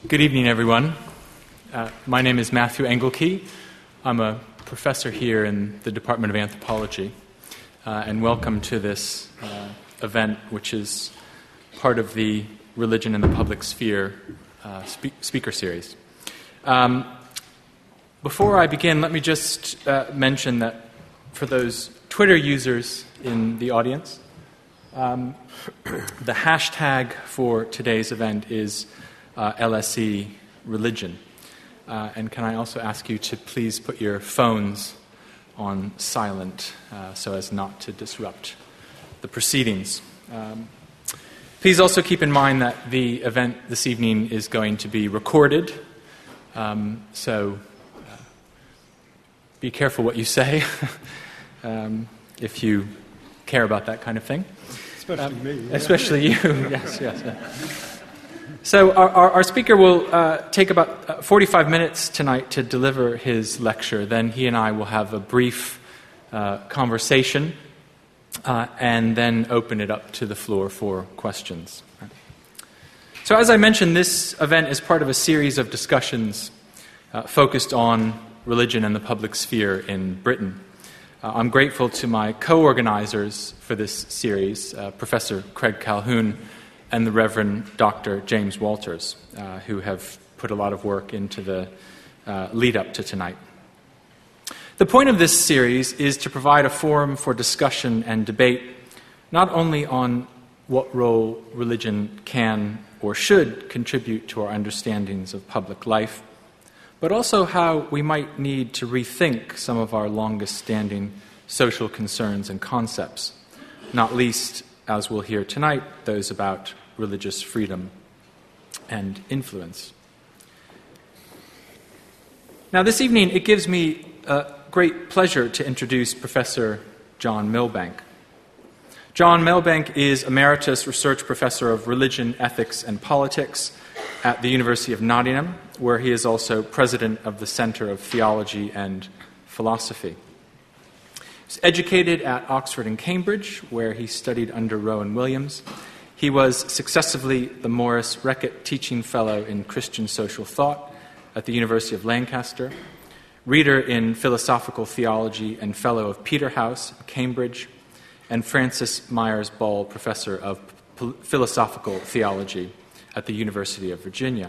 Good evening, everyone. My name is Matthew Engelke. I'm a professor here in the Department of Anthropology, and welcome to this event, which is part of the Religion in the Public Sphere speaker series. Before I begin, let me just mention that for those Twitter users in the audience, the hashtag for today's event is LSE Religion. And can I also ask you to please put your phones on silent so as not to disrupt the proceedings. Please also keep in mind that the event this evening is going to be recorded, so be careful what you say if you care about that kind of thing. Especially me. Yeah. Especially you, yes. So our speaker will take about 45 minutes tonight to deliver his lecture. Then he and I will have a brief conversation and then open it up to the floor for questions. So as I mentioned, this event is part of a series of discussions focused on religion and the public sphere in Britain. I'm grateful to my co-organizers for this series, Professor Craig Calhoun and the Reverend Dr. James Walters, who have put a lot of work into the lead-up to tonight. The point of this series is to provide a forum for discussion and debate, not only on what role religion can or should contribute to our understandings of public life, but also how we might need to rethink some of our longest-standing social concerns and concepts, not least, as we'll hear tonight, those about religious freedom and influence. Now, this evening, it gives me great pleasure to introduce Professor John Milbank. John Milbank is Emeritus Research Professor of Religion, Ethics, and Politics at the University of Nottingham, where he is also President of the Centre of Theology and Philosophy. He was educated at Oxford and Cambridge, where he studied under Rowan Williams. He was successively the Maurice Reckitt Teaching Fellow in Christian Social Thought at the University of Lancaster, Reader in Philosophical Theology and Fellow of Peterhouse, Cambridge, and Francis Myers Ball Professor of Philosophical Theology at the University of Virginia.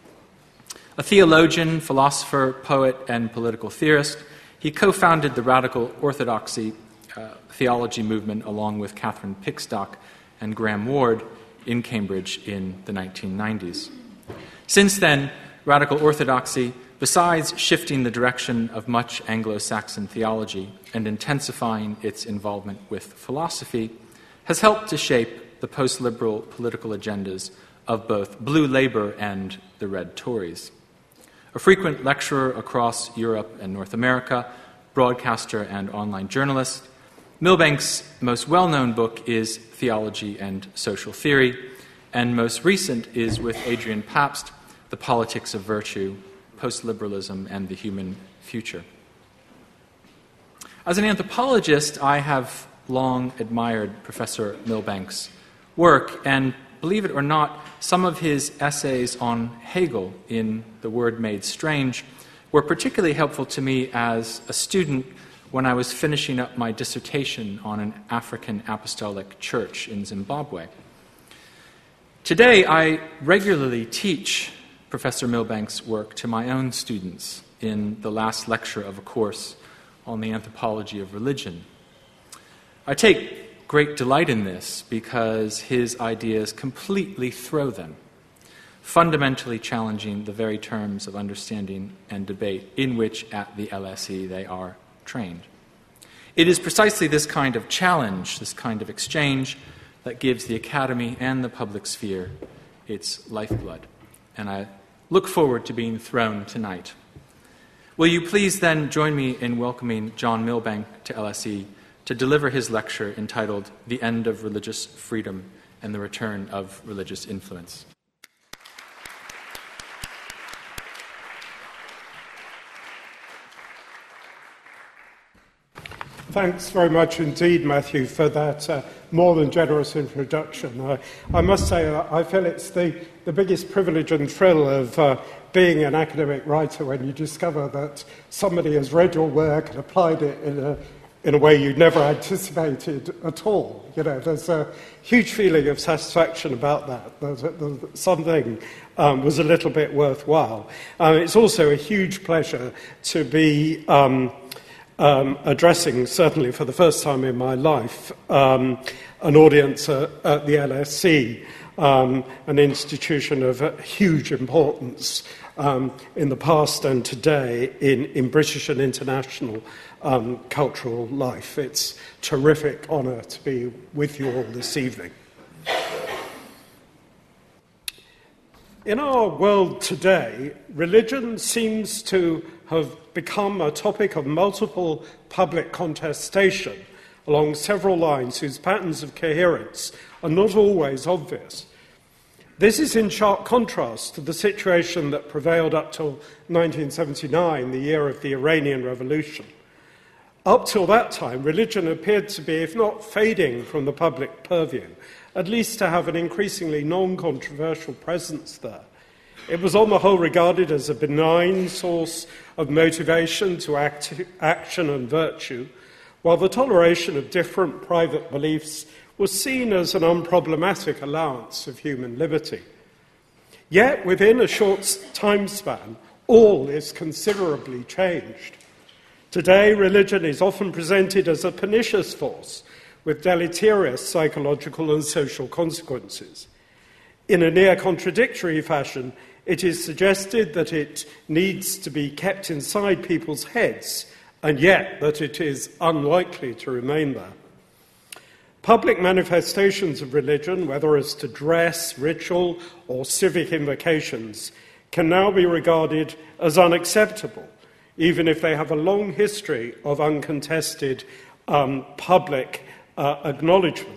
A theologian, philosopher, poet, and political theorist, he co-founded the Radical Orthodoxy theology movement along with Catherine Pickstock and Graham Ward in Cambridge in the 1990s. Since then, Radical Orthodoxy, besides shifting the direction of much Anglo-Saxon theology and intensifying its involvement with philosophy, has helped to shape the post-liberal political agendas of both Blue Labour and the Red Tories. A frequent lecturer across Europe and North America, broadcaster and online journalist, Milbank's most well-known book is Theology and Social Theory, and most recent is with Adrian Pabst, The Politics of Virtue, Post-Liberalism and the Human Future. As an anthropologist, I have long admired Professor Milbank's work, and believe it or not, some of his essays on Hegel in The Word Made Strange were particularly helpful to me as a student when I was finishing up my dissertation on an African apostolic church in Zimbabwe. Today, I regularly teach Professor Milbank's work to my own students in the last lecture of a course on the anthropology of religion. I take great delight in this because his ideas completely throw them, fundamentally challenging the very terms of understanding and debate in which at the LSE they are trained. It is precisely this kind of challenge, this kind of exchange, that gives the academy and the public sphere its lifeblood. And I look forward to being thrown tonight. Will you please then join me in welcoming John Milbank to LSE to deliver his lecture entitled The End of Religious Freedom and the Return of Religious Influence. Thanks very much indeed, Matthew, for that more than generous introduction. I must say I feel it's the biggest privilege and thrill of being an academic writer when you discover that somebody has read your work and applied it in a way you'd never anticipated at all. You know, there's a huge feeling of satisfaction about that. Something was a little bit worthwhile. It's also a huge pleasure to be addressing, certainly for the first time in my life, an audience at the LSE, an institution of huge importance in the past and today in British and international cultural life. It's a terrific honour to be with you all this evening. In our world today, religion seems to have become a topic of multiple public contestation along several lines whose patterns of coherence are not always obvious. This is in sharp contrast to the situation that prevailed up till 1979, the year of the Iranian Revolution. Up till that time, religion appeared to be, if not fading from the public purview, at least to have an increasingly non-controversial presence there. It was on the whole regarded as a benign source of motivation to action and virtue, while the toleration of different private beliefs was seen as an unproblematic allowance of human liberty. Yet, within a short time span, all is considerably changed. Today, religion is often presented as a pernicious force with deleterious psychological and social consequences. In a near contradictory fashion, it is suggested that it needs to be kept inside people's heads, and yet that it is unlikely to remain there. Public manifestations of religion, whether as to dress, ritual, or civic invocations, can now be regarded as unacceptable, even if they have a long history of uncontested public acknowledgement.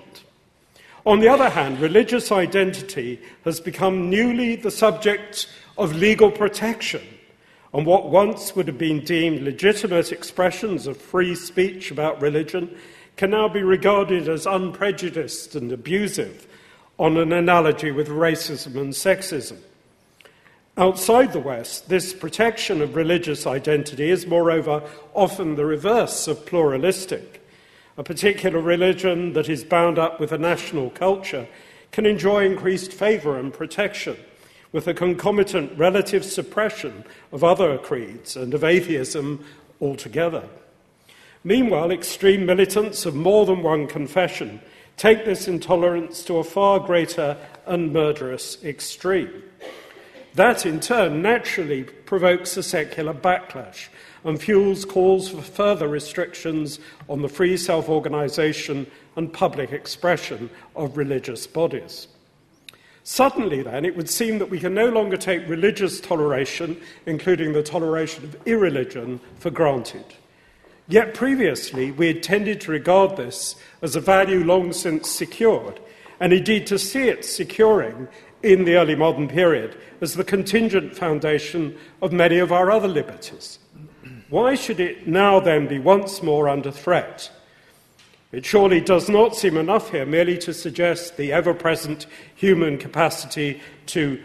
On the other hand, religious identity has become newly the subject of legal protection, and what once would have been deemed legitimate expressions of free speech about religion can now be regarded as unprejudiced and abusive, on an analogy with racism and sexism. Outside the West, this protection of religious identity is, moreover, often the reverse of pluralistic. A particular religion that is bound up with a national culture can enjoy increased favour and protection, with a concomitant relative suppression of other creeds and of atheism altogether. Meanwhile, extreme militants of more than one confession take this intolerance to a far greater and murderous extreme. That, in turn, naturally provokes a secular backlash and fuels calls for further restrictions on the free self-organisation and public expression of religious bodies. Suddenly, then, it would seem that we can no longer take religious toleration, including the toleration of irreligion, for granted. Yet previously, we had tended to regard this as a value long since secured, and indeed to see it securing in the early modern period as the contingent foundation of many of our other liberties. Why should it now then be once more under threat? It surely does not seem enough here merely to suggest the ever-present human capacity to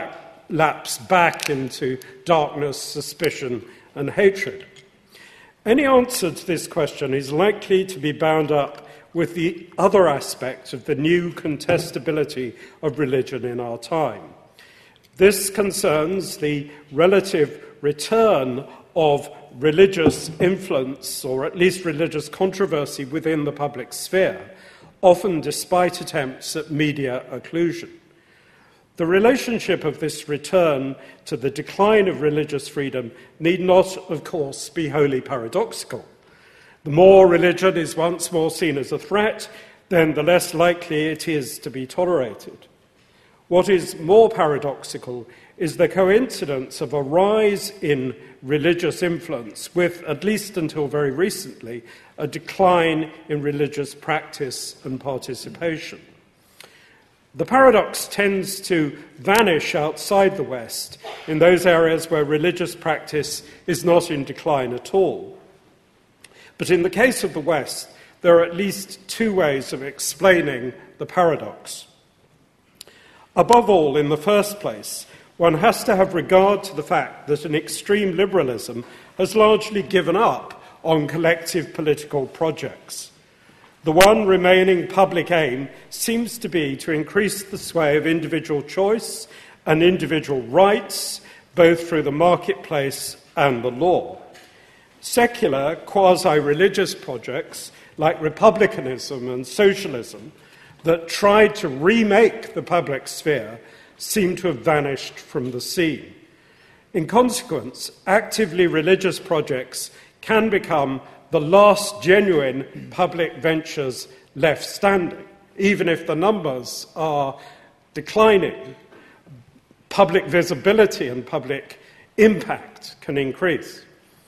lapse back into darkness, suspicion, and hatred. Any answer to this question is likely to be bound up with the other aspect of the new contestability of religion in our time. This concerns the relative return of religious influence, or at least religious controversy within the public sphere, often despite attempts at media occlusion. The relationship of this return to the decline of religious freedom need not, of course, be wholly paradoxical. The more religion is once more seen as a threat, then the less likely it is to be tolerated. What is more paradoxical is the coincidence of a rise in religious influence with, at least until very recently, a decline in religious practice and participation. The paradox tends to vanish outside the West in those areas where religious practice is not in decline at all. But in the case of the West, there are at least two ways of explaining the paradox. Above all, in the first place, one has to have regard to the fact that an extreme liberalism has largely given up on collective political projects. The one remaining public aim seems to be to increase the sway of individual choice and individual rights, both through the marketplace and the law. Secular, quasi-religious projects like republicanism and socialism that tried to remake the public sphere seem to have vanished from the scene. In consequence, actively religious projects can become the last genuine public ventures left standing. Even if the numbers are declining, public visibility and public impact can increase.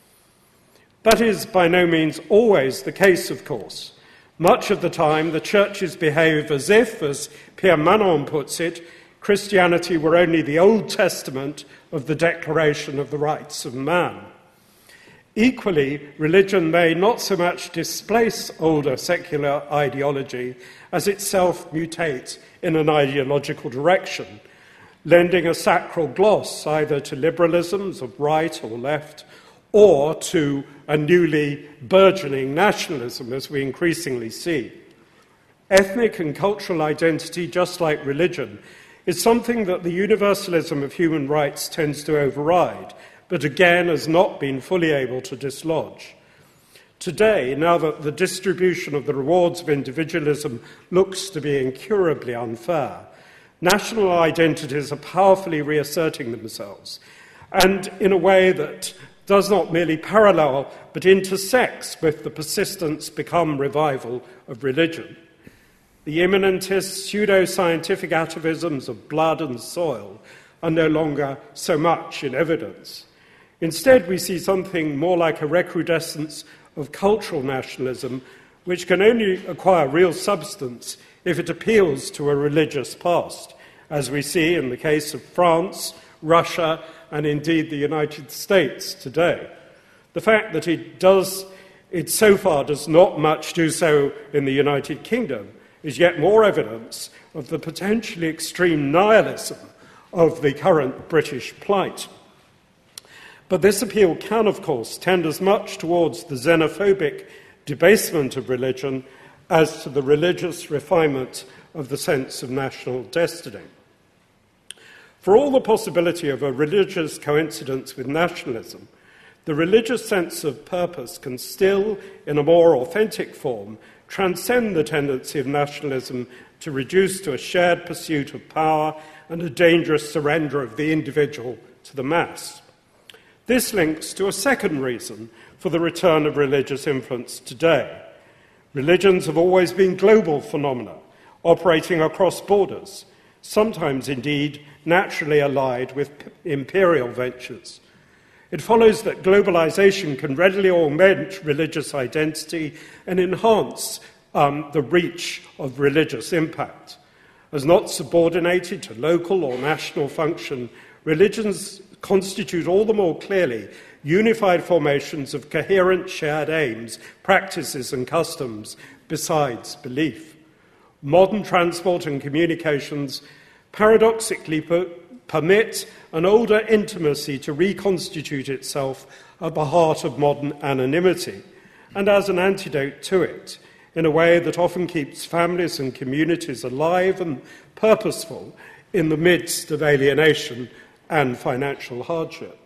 That is by no means always the case, of course. Much of the time, the churches behave as if, as Pierre Manon puts it, Christianity were only the Old Testament of the Declaration of the Rights of Man. Equally, religion may not so much displace older secular ideology as itself mutate in an ideological direction, lending a sacral gloss either to liberalisms of right or left, or to a newly burgeoning nationalism, as we increasingly see. Ethnic and cultural identity, just like religion, is something that the universalism of human rights tends to override, but again has not been fully able to dislodge. Today, now that the distribution of the rewards of individualism looks to be incurably unfair, national identities are powerfully reasserting themselves, and in a way that does not merely parallel but intersects with the persistence become revival of religion. The immanentist, pseudo-scientific atavisms of blood and soil are no longer so much in evidence. Instead, we see something more like a recrudescence of cultural nationalism, which can only acquire real substance if it appeals to a religious past, as we see in the case of France, Russia, and indeed the United States today. The fact that it so far does not much do so in the United Kingdom is yet more evidence of the potentially extreme nihilism of the current British plight. But this appeal can, of course, tend as much towards the xenophobic debasement of religion as to the religious refinement of the sense of national destiny. For all the possibility of a religious coincidence with nationalism, the religious sense of purpose can still, in a more authentic form, transcend the tendency of nationalism to reduce to a shared pursuit of power and a dangerous surrender of the individual to the mass. This links to a second reason for the return of religious influence today. Religions have always been global phenomena, operating across borders, sometimes indeed naturally allied with imperial ventures. It follows that globalization can readily augment religious identity and enhance the reach of religious impact. As not subordinated to local or national function, religions constitute all the more clearly unified formations of coherent shared aims, practices and customs besides belief. Modern transport and communications paradoxically permit an older intimacy to reconstitute itself at the heart of modern anonymity, and as an antidote to it, in a way that often keeps families and communities alive and purposeful in the midst of alienation and financial hardship.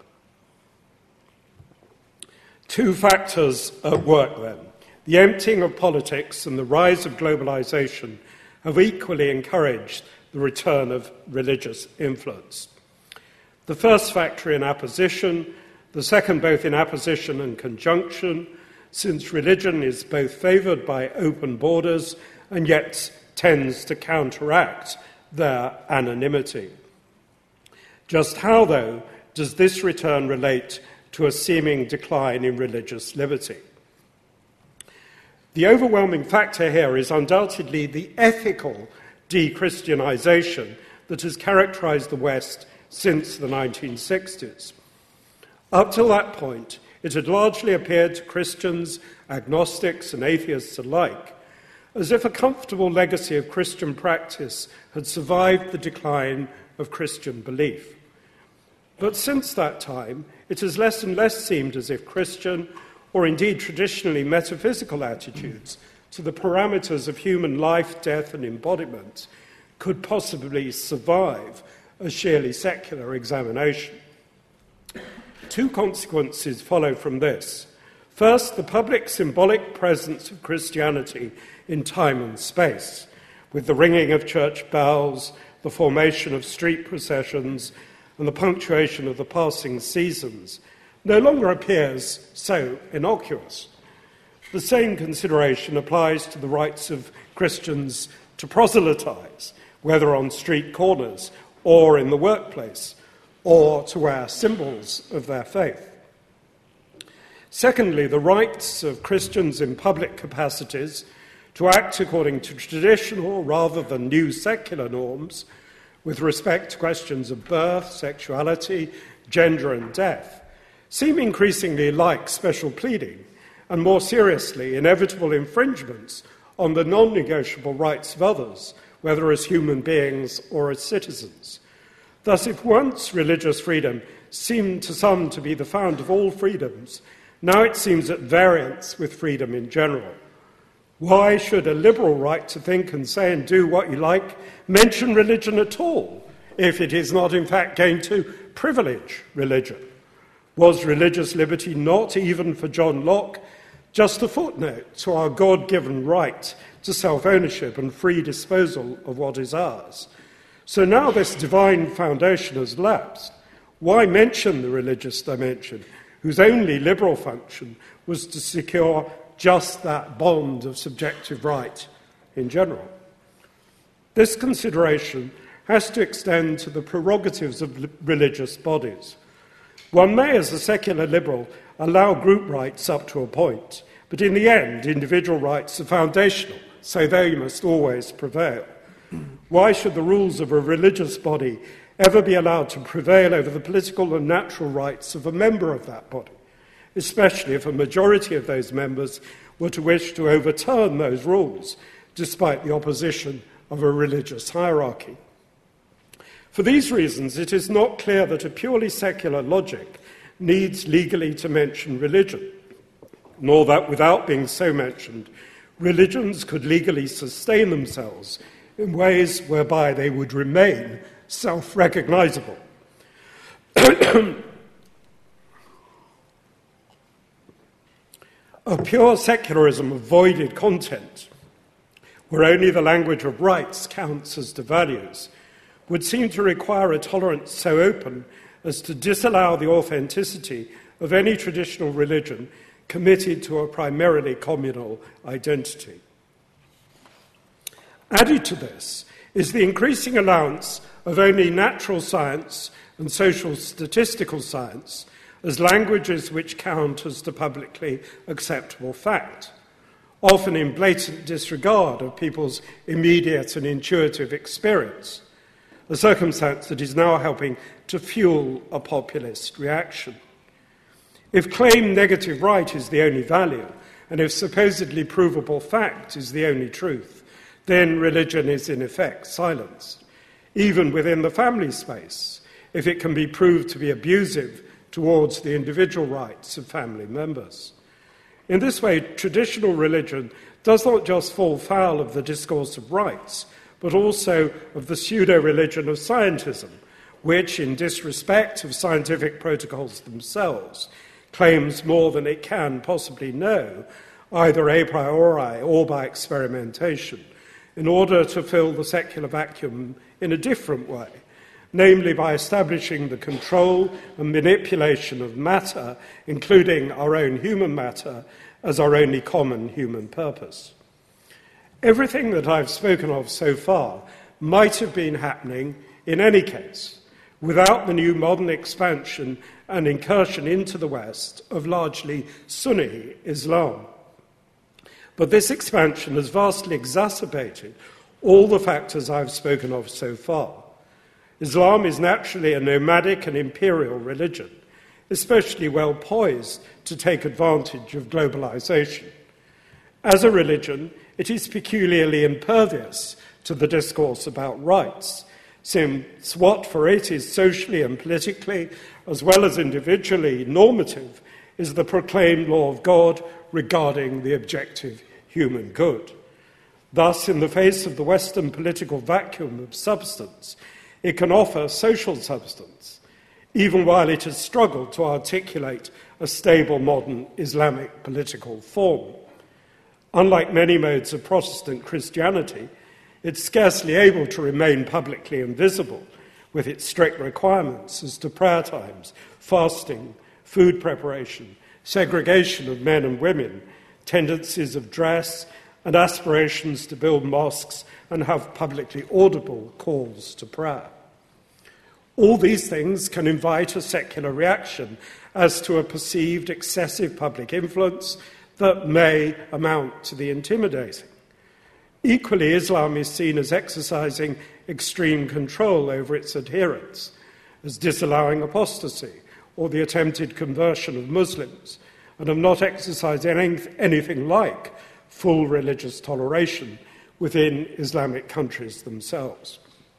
Two factors at work then. The emptying of politics and the rise of globalization have equally encouraged the return of religious influence. The first factor in apposition, the second both in apposition and conjunction, since religion is both favoured by open borders and yet tends to counteract their anonymity. Just how, though, does this return relate to a seeming decline in religious liberty? The overwhelming factor here is undoubtedly the ethical de-Christianization that has characterized the West since the 1960s. Up till that point, it had largely appeared to Christians, agnostics, and atheists alike as if a comfortable legacy of Christian practice had survived the decline of Christian belief. But since that time, it has less and less seemed as if Christian, or indeed traditionally metaphysical attitudes to the parameters of human life, death, and embodiment could possibly survive a sheerly secular examination. Two consequences follow from this. First, the public symbolic presence of Christianity in time and space, with the ringing of church bells, the formation of street processions, and the punctuation of the passing seasons, no longer appears so innocuous. The same consideration applies to the rights of Christians to proselytize, whether on street corners or in the workplace, or to wear symbols of their faith. Secondly, the rights of Christians in public capacities to act according to traditional rather than new secular norms with respect to questions of birth, sexuality, gender and death seem increasingly like special pleading and, more seriously, inevitable infringements on the non-negotiable rights of others, whether as human beings or as citizens. Thus, if once religious freedom seemed to some to be the fount of all freedoms, now it seems at variance with freedom in general. Why should a liberal right to think and say and do what you like mention religion at all, if it is not in fact going to privilege religion? Was religious liberty not, even for John Locke, just a footnote to our God-given right to self-ownership and free disposal of what is ours? So now this divine foundation has lapsed. Why mention the religious dimension, whose only liberal function was to secure just that bond of subjective right in general? This consideration has to extend to the prerogatives of religious bodies. One may, as a secular liberal, allow group rights up to a point, but in the end, individual rights are foundational, so they must always prevail. Why should the rules of a religious body ever be allowed to prevail over the political and natural rights of a member of that body, especially if a majority of those members were to wish to overturn those rules, despite the opposition of a religious hierarchy? For these reasons, it is not clear that a purely secular logic needs legally to mention religion, nor that without being so mentioned, religions could legally sustain themselves in ways whereby they would remain self-recognizable. A pure secularism of voided content, where only the language of rights counts as to values, would seem to require a tolerance so open as to disallow the authenticity of any traditional religion committed to a primarily communal identity. Added to this is the increasing allowance of only natural science and social statistical science as languages which count as the publicly acceptable fact, often in blatant disregard of people's immediate and intuitive experience, a circumstance that is now helping to fuel a populist reaction. If claimed negative right is the only value, and if supposedly provable fact is the only truth, then religion is in effect silenced, even within the family space, if it can be proved to be abusive towards the individual rights of family members. In this way, traditional religion does not just fall foul of the discourse of rights, but also of the pseudo-religion of scientism, which, in disrespect of scientific protocols themselves, claims more than it can possibly know, either a priori or by experimentation, in order to fill the secular vacuum in a different way, namely by establishing the control and manipulation of matter, including our own human matter, as our only common human purpose. Everything that I've spoken of so far might have been happening in any case, without the new modern expansion and incursion into the West of largely Sunni Islam. But this expansion has vastly exacerbated all the factors I've spoken of so far. Islam is naturally a nomadic and imperial religion. especially well poised to take advantage of globalization. As a religion, it is peculiarly impervious to the discourse about rights, since what for it is socially and politically, as well as individually normative, is the proclaimed law of God regarding the objective human good. Thus, in the face of the Western political vacuum of substance, it can offer social substance, even while it has struggled to articulate a stable modern Islamic political form. Unlike many modes of Protestant Christianity, it's scarcely able to remain publicly invisible with its strict requirements as to prayer times, fasting, food preparation, segregation of men and women, tendencies of dress, and aspirations to build mosques and have publicly audible calls to prayer. All these things can invite a secular reaction as to a perceived excessive public influence that may amount to the intimidating. Equally, Islam is seen as exercising extreme control over its adherents, as disallowing apostasy or the attempted conversion of Muslims, and of not exercising anything like full religious toleration within Islamic countries themselves.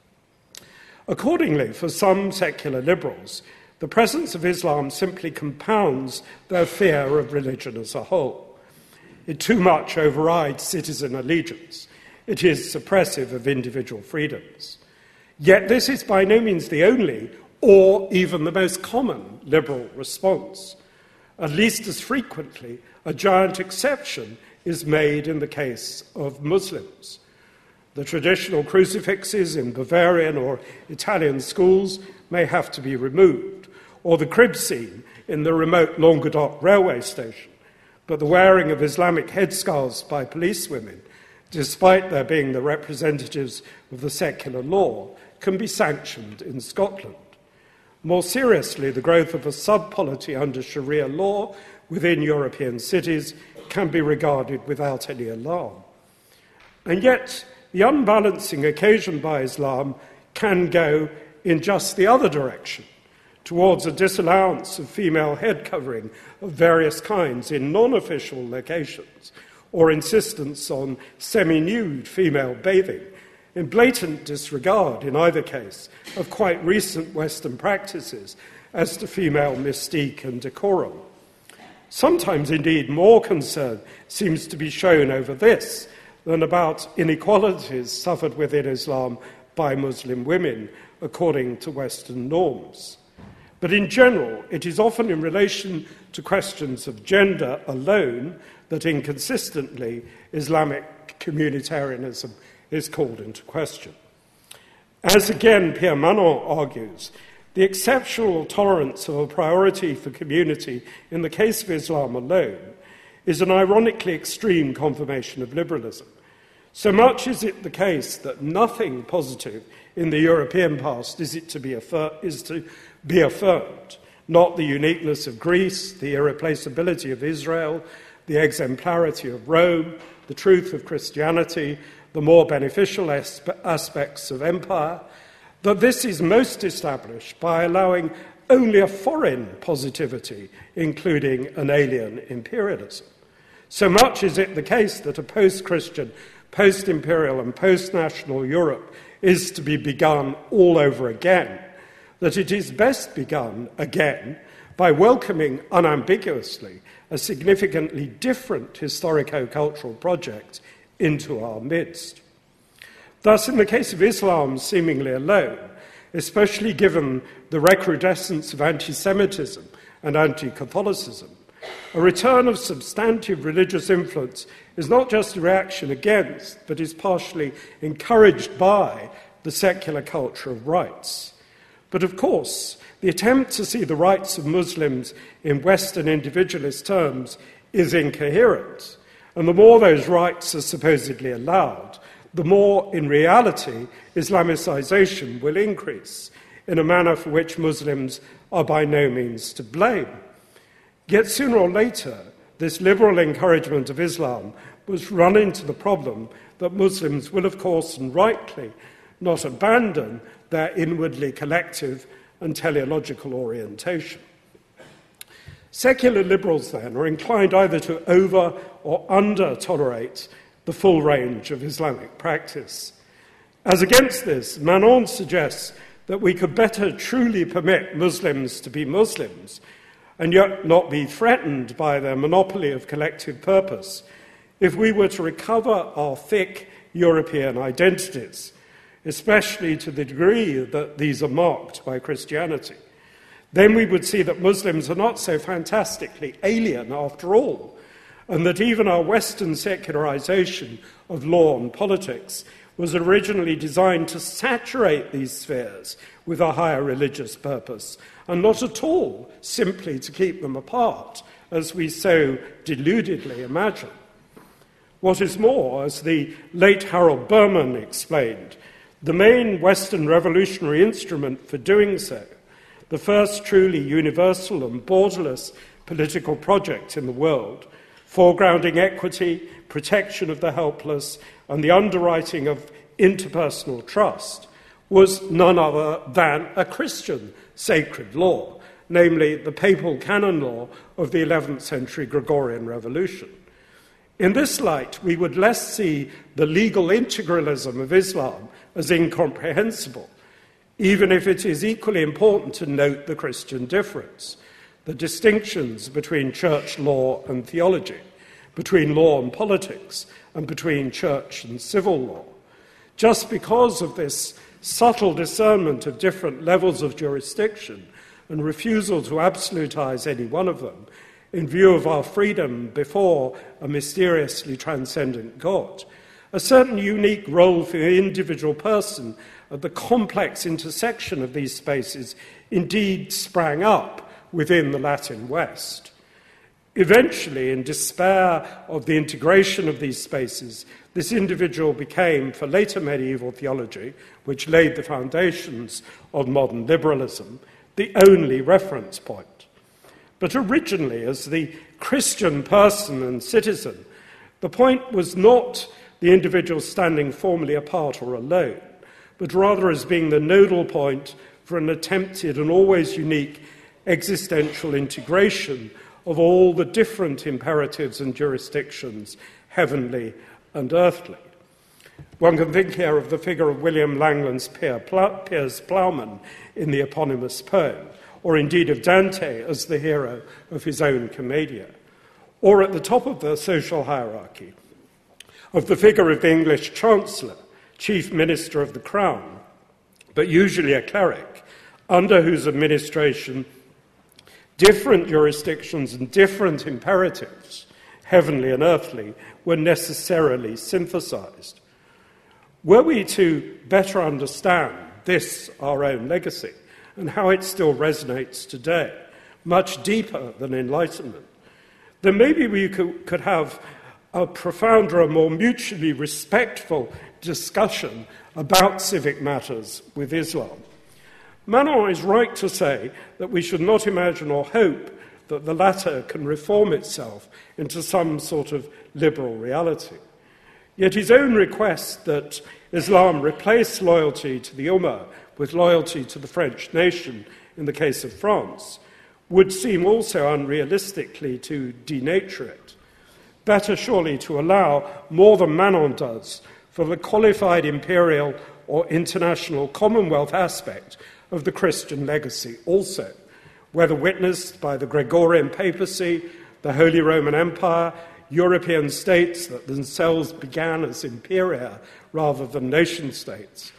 Accordingly, for some secular liberals, the presence of Islam simply compounds their fear of religion as a whole. It too much overrides citizen allegiance. It is suppressive of individual freedoms. Yet this is by no means the only or even the most common liberal response. At least as frequently, a giant exception is made in the case of Muslims. The traditional crucifixes in Bavarian or Italian schools may have to be removed, or the crib scene in the remote Languedoc railway station. But the wearing of Islamic headscarves by policewomen, despite their being the representatives of the secular law, can be sanctioned in Scotland. More seriously, the growth of a sub-polity under Sharia law within European cities can be regarded without any alarm. And yet, the unbalancing occasioned by Islam can go in just the other direction, towards a disallowance of female head covering of various kinds in non-official locations, or insistence on semi-nude female bathing, in blatant disregard, in either case, of quite recent Western practices as to female mystique and decorum. Sometimes, indeed, more concern seems to be shown over this than about inequalities suffered within Islam by Muslim women according to Western norms. But in general, it is often in relation to questions of gender alone that inconsistently Islamic communitarianism is called into question. As again Pierre Manon argues, the exceptional tolerance of a priority for community in the case of Islam alone is an ironically extreme confirmation of liberalism. So much is it the case that nothing positive in the European past is to be affirmed, not the uniqueness of Greece, the irreplaceability of Israel, the exemplarity of Rome, the truth of Christianity, the more beneficial aspects of empire, that this is most established by allowing only a foreign positivity, including an alien imperialism. So much is it the case that a post-Christian, post-imperial and post-national Europe is to be begun all over again, that it is best begun again by welcoming unambiguously a significantly different historico-cultural project into our midst. Thus, in the case of Islam seemingly alone, especially given the recrudescence of anti-Semitism and anti-Catholicism, a return of substantive religious influence is not just a reaction against, but is partially encouraged by the secular culture of rights. But of course, the attempt to see the rights of Muslims in Western individualist terms is incoherent, and the more those rights are supposedly allowed, the more, in reality, Islamicization will increase in a manner for which Muslims are by no means to blame. Yet sooner or later, this liberal encouragement of Islam was run into the problem that Muslims will, of course, and rightly, not abandon their inwardly collective and teleological orientation. Secular liberals, then, are inclined either to over or under-tolerate the full range of Islamic practice. As against this, Manon suggests that we could better truly permit Muslims to be Muslims and yet not be threatened by their monopoly of collective purpose if we were to recover our thick European identities, especially to the degree that these are marked by Christianity. Then we would see that Muslims are not so fantastically alien after all, and that even our Western secularization of law and politics was originally designed to saturate these spheres with a higher religious purpose, and not at all simply to keep them apart, as we so deludedly imagine. What is more, as the late Harold Berman explained, the main Western revolutionary instrument for doing so, the first truly universal and borderless political project in the world, foregrounding equity, protection of the helpless, and the underwriting of interpersonal trust, was none other than a Christian sacred law, namely the papal canon law of the 11th century Gregorian Revolution. In this light, we would less see the legal integralism of Islam as incomprehensible, even if it is equally important to note the Christian difference, the distinctions between church law and theology, between law and politics, and between church and civil law. Just because of this subtle discernment of different levels of jurisdiction and refusal to absolutize any one of them, in view of our freedom before a mysteriously transcendent God, a certain unique role for the individual person at the complex intersection of these spaces indeed sprang up within the Latin West. Eventually, in despair of the integration of these spaces, this individual became, for later medieval theology, which laid the foundations of modern liberalism, the only reference point. But originally, as the Christian person and citizen, the point was not the individual standing formally apart or alone, but rather as being the nodal point for an attempted and always unique existential integration of all the different imperatives and jurisdictions, heavenly and earthly. One can think here of the figure of William Langland's Piers Plowman in the eponymous poem, or indeed of Dante as the hero of his own Commedia, or at the top of the social hierarchy, of the figure of the English Chancellor, Chief Minister of the Crown, but usually a cleric, under whose administration different jurisdictions and different imperatives, heavenly and earthly, were necessarily synthesized. Were we to better understand this, our own legacy, and how it still resonates today, much deeper than Enlightenment, then maybe we could have a profounder and more mutually respectful discussion about civic matters with Islam. Manon is right to say that we should not imagine or hope that the latter can reform itself into some sort of liberal reality. Yet his own request that Islam replace loyalty to the Ummah with loyalty to the French nation in the case of France would seem also unrealistically to denature it. Better surely to allow more than Manon does for the qualified imperial or international commonwealth aspect of the Christian legacy also, whether witnessed by the Gregorian papacy, the Holy Roman Empire, European states that themselves began as imperia rather than nation-states,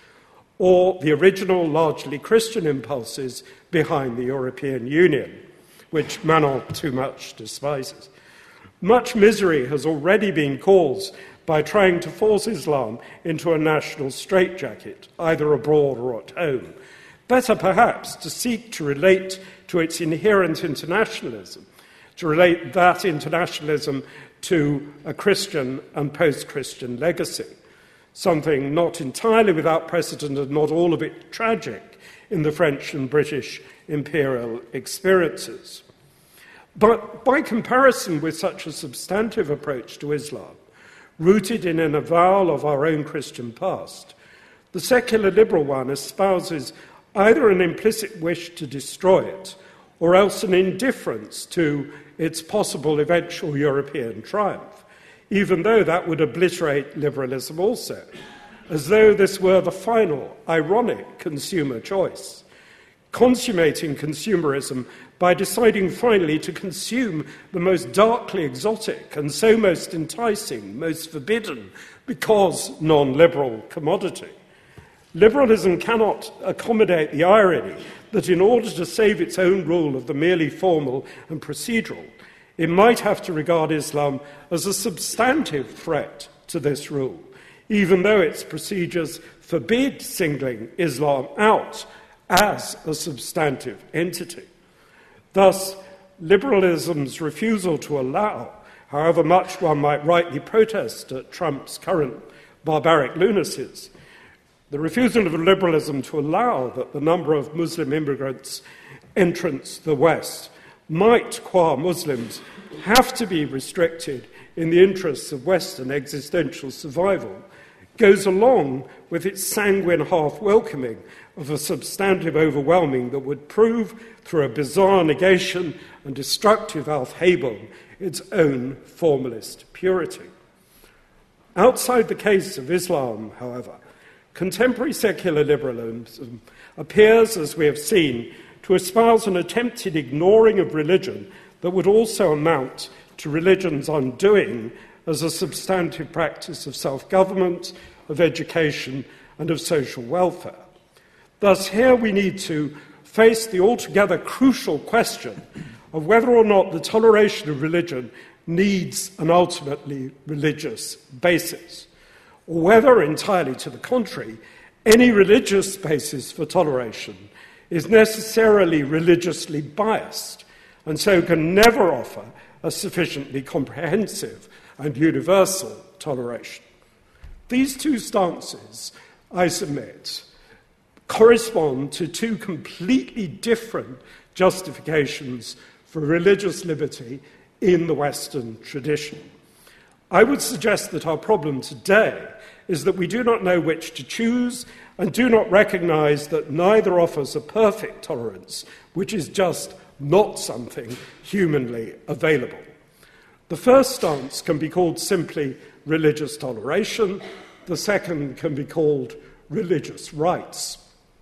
or the original largely Christian impulses behind the European Union, which Manon too much despises. Much misery has already been caused by trying to force Islam into a national straitjacket, either abroad or at home. Better perhaps to seek to relate to its inherent internationalism, to relate that internationalism to a Christian and post-Christian legacy, something not entirely without precedent and not all of it tragic in the French and British imperial experiences. But by comparison with such a substantive approach to Islam, rooted in an avowal of our own Christian past, the secular liberal one espouses either an implicit wish to destroy it or else an indifference to its possible eventual European triumph, even though that would obliterate liberalism also, as though this were the final, ironic consumer choice, consummating consumerism by deciding finally to consume the most darkly exotic and so most enticing, most forbidden, because non-liberal commodity. Liberalism cannot accommodate the irony that in order to save its own rule of the merely formal and procedural, it might have to regard Islam as a substantive threat to this rule, even though its procedures forbid singling Islam out as a substantive entity. Thus, liberalism's refusal to allow, however much one might rightly protest at Trump's current barbaric lunacies, the refusal of liberalism to allow that the number of Muslim immigrants entrance the West might, qua Muslims, have to be restricted in the interests of Western existential survival, goes along with its sanguine half-welcoming of a substantive overwhelming that would prove, through a bizarre negation and destructive Aufhebung, its own formalist purity. Outside the case of Islam, however, contemporary secular liberalism appears, as we have seen, to espouse an attempted ignoring of religion that would also amount to religion's undoing as a substantive practice of self-government, of education, and of social welfare. Thus, here we need to face the altogether crucial question of whether or not the toleration of religion needs an ultimately religious basis, or whether, entirely to the contrary, any religious basis for toleration is necessarily religiously biased, and so can never offer a sufficiently comprehensive and universal toleration. These two stances, I submit, correspond to two completely different justifications for religious liberty in the Western tradition. I would suggest that our problem today is that we do not know which to choose and do not recognize that neither offers a perfect tolerance, which is just not something humanly available. The first stance can be called simply religious toleration. The second can be called religious rights.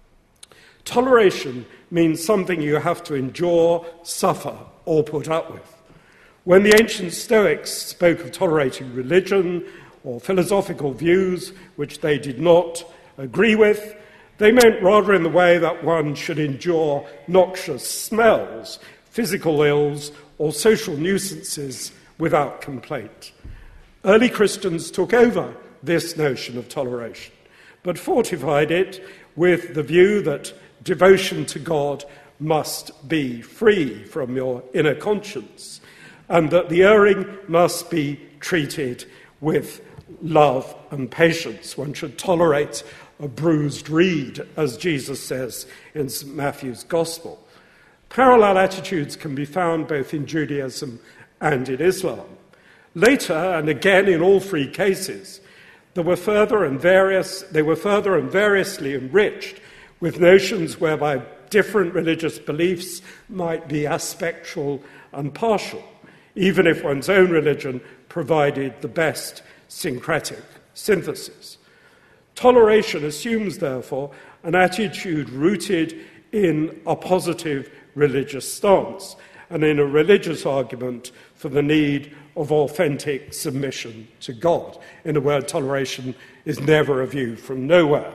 Toleration means something you have to endure, suffer, or put up with. When the ancient Stoics spoke of tolerating religion or philosophical views which they did not agree with, they meant rather in the way that one should endure noxious smells, physical ills, or social nuisances without complaint. Early Christians took over this notion of toleration, but fortified it with the view that devotion to God must be free from your inner conscience, and that the erring must be treated with love and patience. One should tolerate a bruised reed, as Jesus says in St. Matthew's Gospel. Parallel attitudes can be found both in Judaism and in Islam. Later, and again in all three cases, they were further and variously enriched with notions whereby different religious beliefs might be aspectual and partial, even if one's own religion provided the best syncretic synthesis. Toleration assumes, therefore, an attitude rooted in a positive religious stance and in a religious argument for the need of authentic submission to God. In a word, toleration is never a view from nowhere.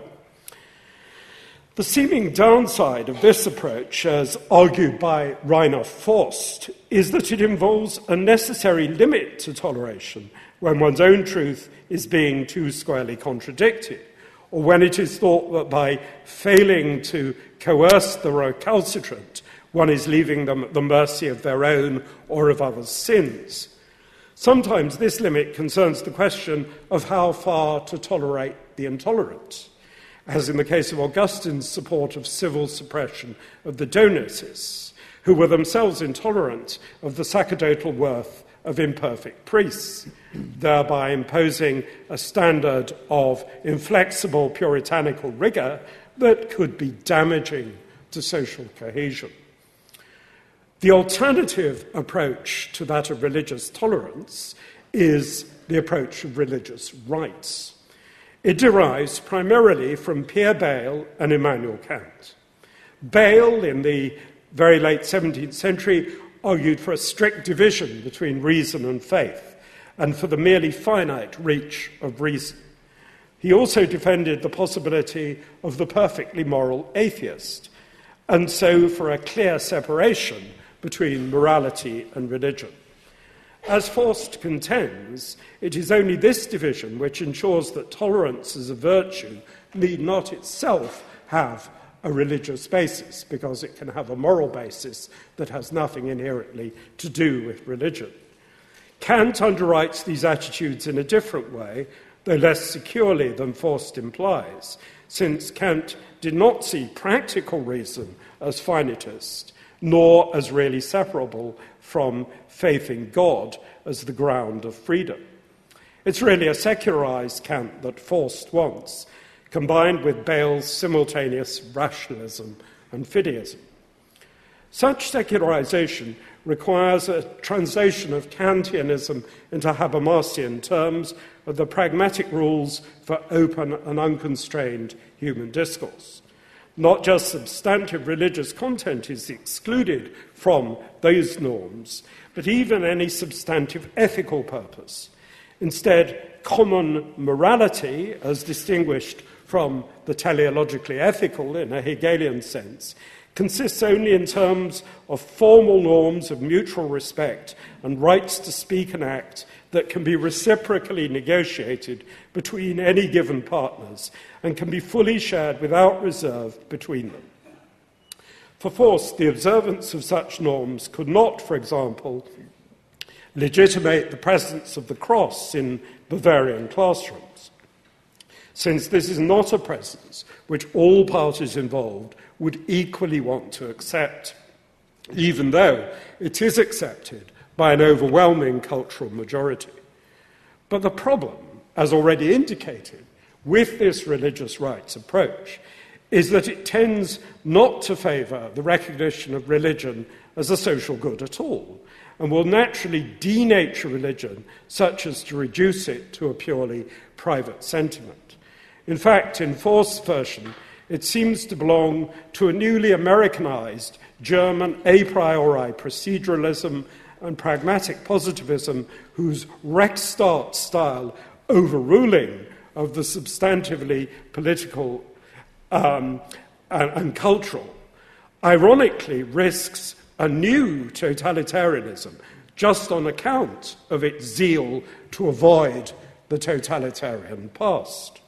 The seeming downside of this approach, as argued by Rainer Forst, is that it involves a necessary limit to toleration when one's own truth is being too squarely contradicted, or when it is thought that by failing to coerce the recalcitrant, one is leaving them at the mercy of their own or of others' sins. Sometimes this limit concerns the question of how far to tolerate the intolerant, as in the case of Augustine's support of civil suppression of the Donatists, who were themselves intolerant of the sacerdotal worth of imperfect priests, thereby imposing a standard of inflexible puritanical rigour that could be damaging to social cohesion. The alternative approach to that of religious tolerance is the approach of religious rights. It derives primarily from Pierre Bayle and Immanuel Kant. Bayle, in the very late 17th century, argued for a strict division between reason and faith, and for the merely finite reach of reason. He also defended the possibility of the perfectly moral atheist, and so for a clear separation between morality and religion. As Faust contends, it is only this division which ensures that tolerance as a virtue need not itself have a religious basis, because it can have a moral basis that has nothing inherently to do with religion. Kant underwrites these attitudes in a different way, though less securely than Faust implies, since Kant did not see practical reason as finitist, nor as really separable from faith in God as the ground of freedom. It's really a secularized Kant that Faust wants, combined with Bayle's simultaneous rationalism and fideism. Such secularization requires a translation of Kantianism into Habermasian terms of the pragmatic rules for open and unconstrained human discourse. Not just substantive religious content is excluded from those norms, but even any substantive ethical purpose. Instead, common morality, as distinguished from the teleologically ethical in a Hegelian sense, consists only in terms of formal norms of mutual respect and rights to speak and act that can be reciprocally negotiated between any given partners and can be fully shared without reserve between them. For Faust, the observance of such norms could not, for example, legitimate the presence of the cross in Bavarian classrooms, since this is not a presence which all parties involved would equally want to accept, even though it is accepted by an overwhelming cultural majority. But the problem, as already indicated, with this religious rights approach is that it tends not to favour the recognition of religion as a social good at all, and will naturally denature religion such as to reduce it to a purely private sentiment. In fact, in Faust's version, it seems to belong to a newly Americanized German a priori proceduralism and pragmatic positivism whose Rechtsstaat style overruling of the substantively political and cultural ironically risks a new totalitarianism just on account of its zeal to avoid the totalitarian past.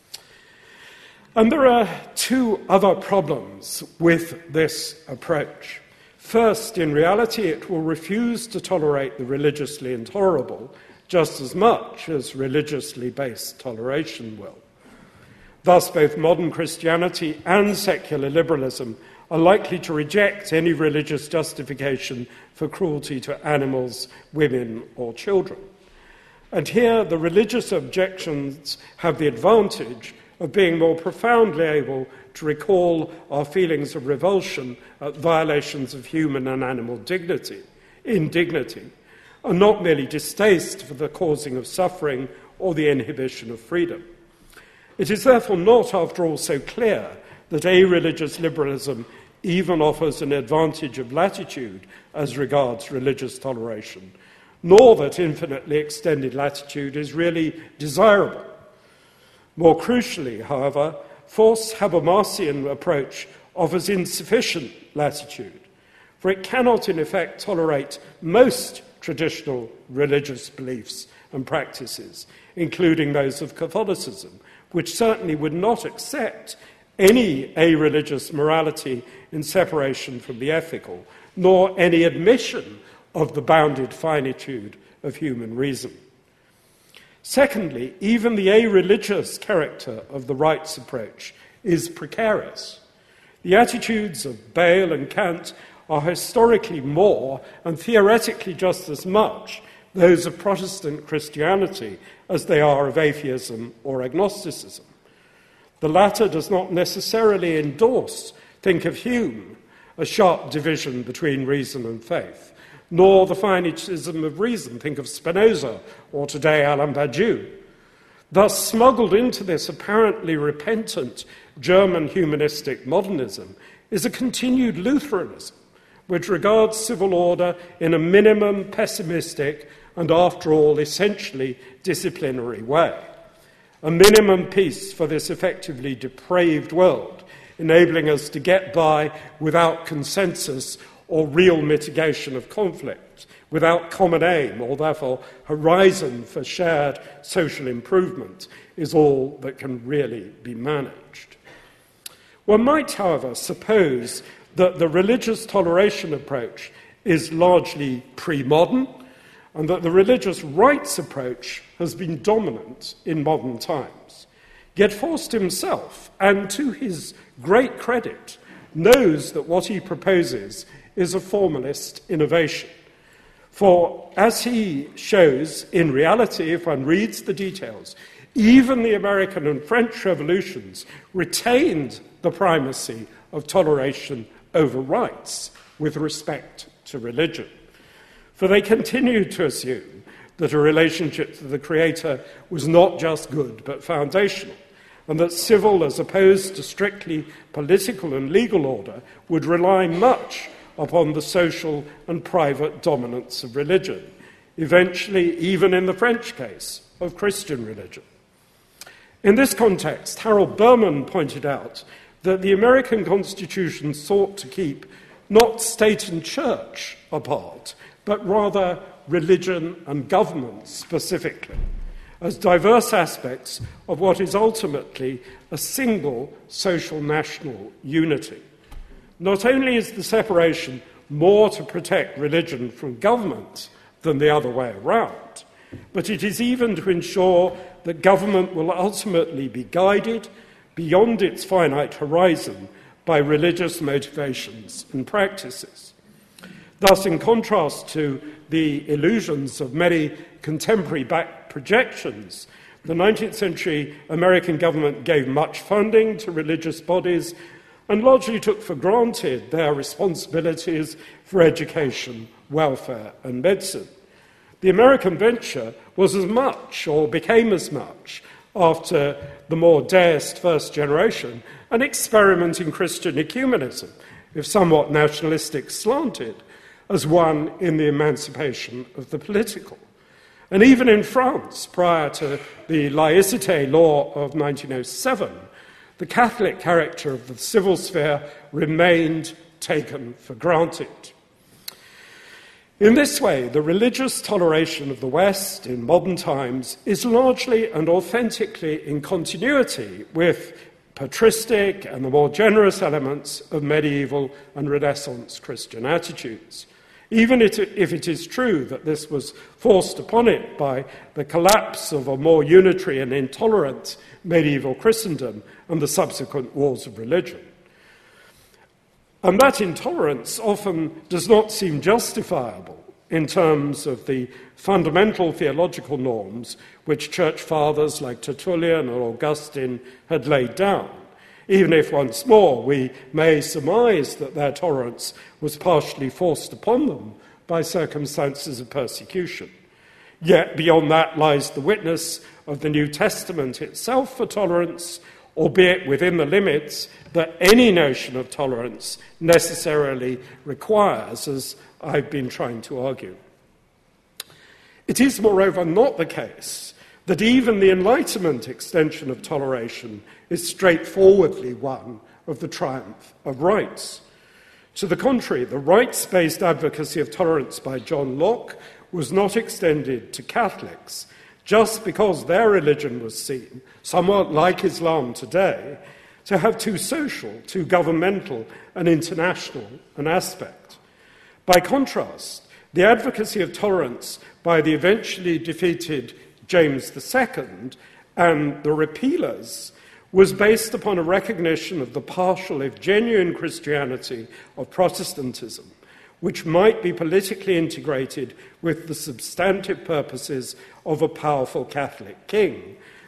And there are two other problems with this approach. First, in reality, it will refuse to tolerate the religiously intolerable just as much as religiously based toleration will. Thus, both modern Christianity and secular liberalism are likely to reject any religious justification for cruelty to animals, women, or children. And here, the religious objections have the advantage of being more profoundly able to recall our feelings of revulsion at violations of human and animal indignity, and not merely distaste for the causing of suffering or the inhibition of freedom. It is therefore not, after all, so clear that a-religious liberalism even offers an advantage of latitude as regards religious toleration, nor that infinitely extended latitude is really desirable. More crucially, however, Faust's Habermasian approach offers insufficient latitude, for it cannot in effect tolerate most traditional religious beliefs and practices, including those of Catholicism, which certainly would not accept any a-religious morality in separation from the ethical, nor any admission of the bounded finitude of human reason. Secondly, even the a-religious character of the rights approach is precarious. The attitudes of Bayle and Kant are historically more, and theoretically just as much, those of Protestant Christianity as they are of atheism or agnosticism. The latter does not necessarily endorse, think of Hume, a sharp division between reason and faith, nor the finitism of reason. Think of Spinoza, or today Alain Badiou. Thus, smuggled into this apparently repentant German humanistic modernism is a continued Lutheranism, which regards civil order in a minimum pessimistic and, after all, essentially disciplinary way. A minimum peace for this effectively depraved world, enabling us to get by without consensus or real mitigation of conflict, without common aim or therefore horizon for shared social improvement, is all that can really be managed. One might, however, suppose that the religious toleration approach is largely pre-modern and that the religious rights approach has been dominant in modern times. Yet Forst himself, and to his great credit, knows that what he proposes is a formalist innovation. For, as he shows, in reality, if one reads the details, even the American and French revolutions retained the primacy of toleration over rights with respect to religion. For they continued to assume that a relationship to the Creator was not just good but foundational, and that civil as opposed to strictly political and legal order would rely much upon the social and private dominance of religion, eventually, even in the French case, of Christian religion. In this context, Harold Berman pointed out that the American Constitution sought to keep not state and church apart, but rather religion and government specifically, as diverse aspects of what is ultimately a single social national unity. Not only is the separation more to protect religion from government than the other way around, but it is even to ensure that government will ultimately be guided beyond its finite horizon by religious motivations and practices. Thus, in contrast to the illusions of many contemporary back projections, the 19th century American government gave much funding to religious bodies and largely took for granted their responsibilities for education, welfare, and medicine. The American venture was as much, or became as much, after the more deist first generation, an experiment in Christian ecumenism, if somewhat nationalistic slanted, as one in the emancipation of the political. And even in France, prior to the laïcité law of 1907, the Catholic character of the civil sphere remained taken for granted. In this way, the religious toleration of the West in modern times is largely and authentically in continuity with patristic and the more generous elements of medieval and Renaissance Christian attitudes, even if it is true that this was forced upon it by the collapse of a more unitary and intolerant medieval Christendom and the subsequent wars of religion. And that intolerance often does not seem justifiable in terms of the fundamental theological norms which church fathers like Tertullian or Augustine had laid down, even if once more we may surmise that their tolerance was partially forced upon them by circumstances of persecution. Yet beyond that lies the witness of the New Testament itself for tolerance, albeit within the limits that any notion of tolerance necessarily requires, as I've been trying to argue. It is, moreover, not the case that even the Enlightenment extension of toleration is straightforwardly one of the triumph of rights. To the contrary, the rights-based advocacy of tolerance by John Locke was not extended to Catholics just because their religion was seen, somewhat like Islam today, to have too social, too governmental and international an aspect. By contrast, the advocacy of tolerance by the eventually defeated James II and the repealers was based upon a recognition of the partial, if genuine, Christianity of Protestantism, which might be politically integrated with the substantive purposes of a powerful Catholic king,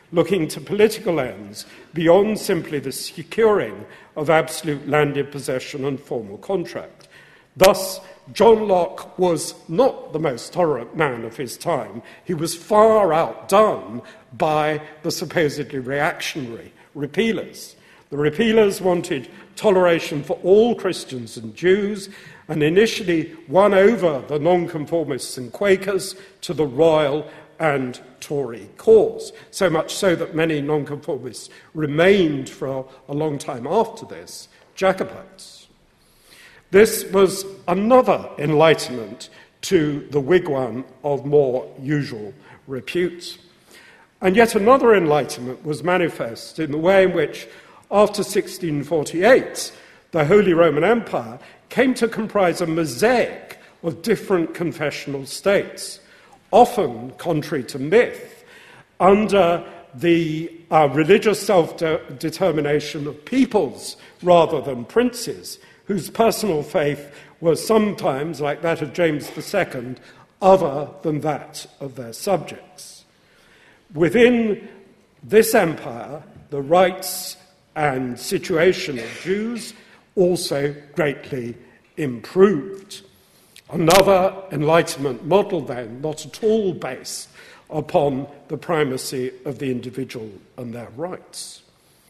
looking to political ends beyond simply the securing of absolute landed possession and formal contract. Thus, John Locke was not the most tolerant man of his time. He was far outdone by the supposedly reactionary repealers. The repealers wanted toleration for all Christians and Jews, and initially won over the nonconformists and Quakers to the royal and Tory cause, so much so that many nonconformists remained for a long time after this Jacobites. This was another enlightenment to the Whig one of more usual repute. And yet another enlightenment was manifest in the way in which, after 1648, the Holy Roman Empire came to comprise a mosaic of different confessional states, often, contrary to myth, under the religious self-determination of peoples rather than princes, whose personal faith was sometimes, like that of James II, other than that of their subjects. Within this empire, the rights and situation of Jews also greatly improved. Another Enlightenment model, then, not at all based upon the primacy of the individual and their rights.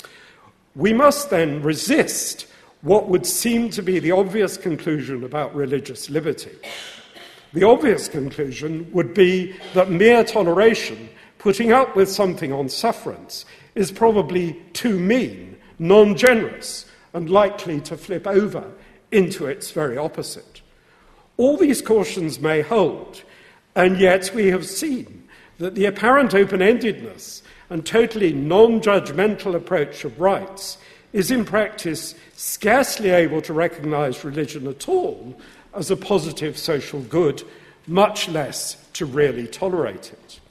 We must then resist what would seem to be the obvious conclusion about religious liberty. The obvious conclusion would be that mere toleration, putting up with something on sufferance, is probably too mean, non-generous, and likely to flip over into its very opposite. All these cautions may hold, and yet we have seen that the apparent open-endedness and totally non-judgmental approach of rights is in practice scarcely able to recognize religion at all as a positive social good, much less to really tolerate it.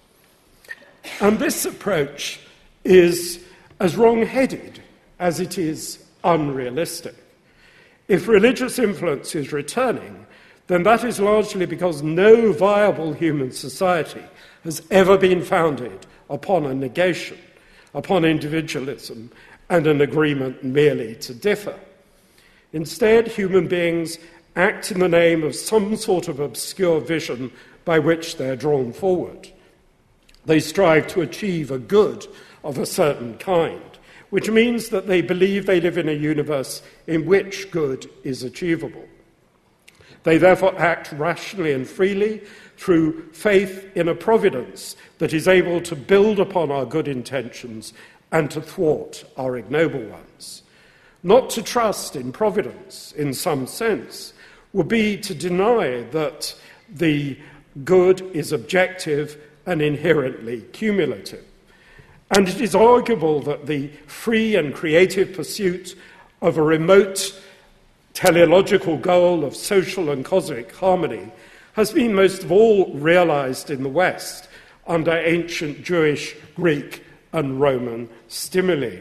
And this approach is as wrong-headed as it is unrealistic. If religious influence is returning, then that is largely because no viable human society has ever been founded upon a negation, upon individualism, and an agreement merely to differ. Instead, human beings act in the name of some sort of obscure vision by which they are drawn forward. They strive to achieve a good of a certain kind, which means that they believe they live in a universe in which good is achievable. They therefore act rationally and freely through faith in a providence that is able to build upon our good intentions and to thwart our ignoble ones. Not to trust in providence, in some sense, would be to deny that the good is objective and inherently cumulative. And it is arguable that the free and creative pursuit of a remote teleological goal of social and cosmic harmony has been most of all realized in the West under ancient Jewish, Greek, and Roman stimuli.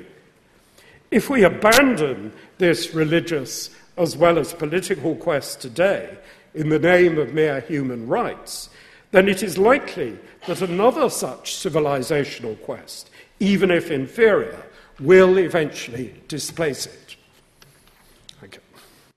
If we abandon this religious as well as political quest today in the name of mere human rights, then it is likely that another such civilizational quest, even if inferior, will eventually displace it. Thank you.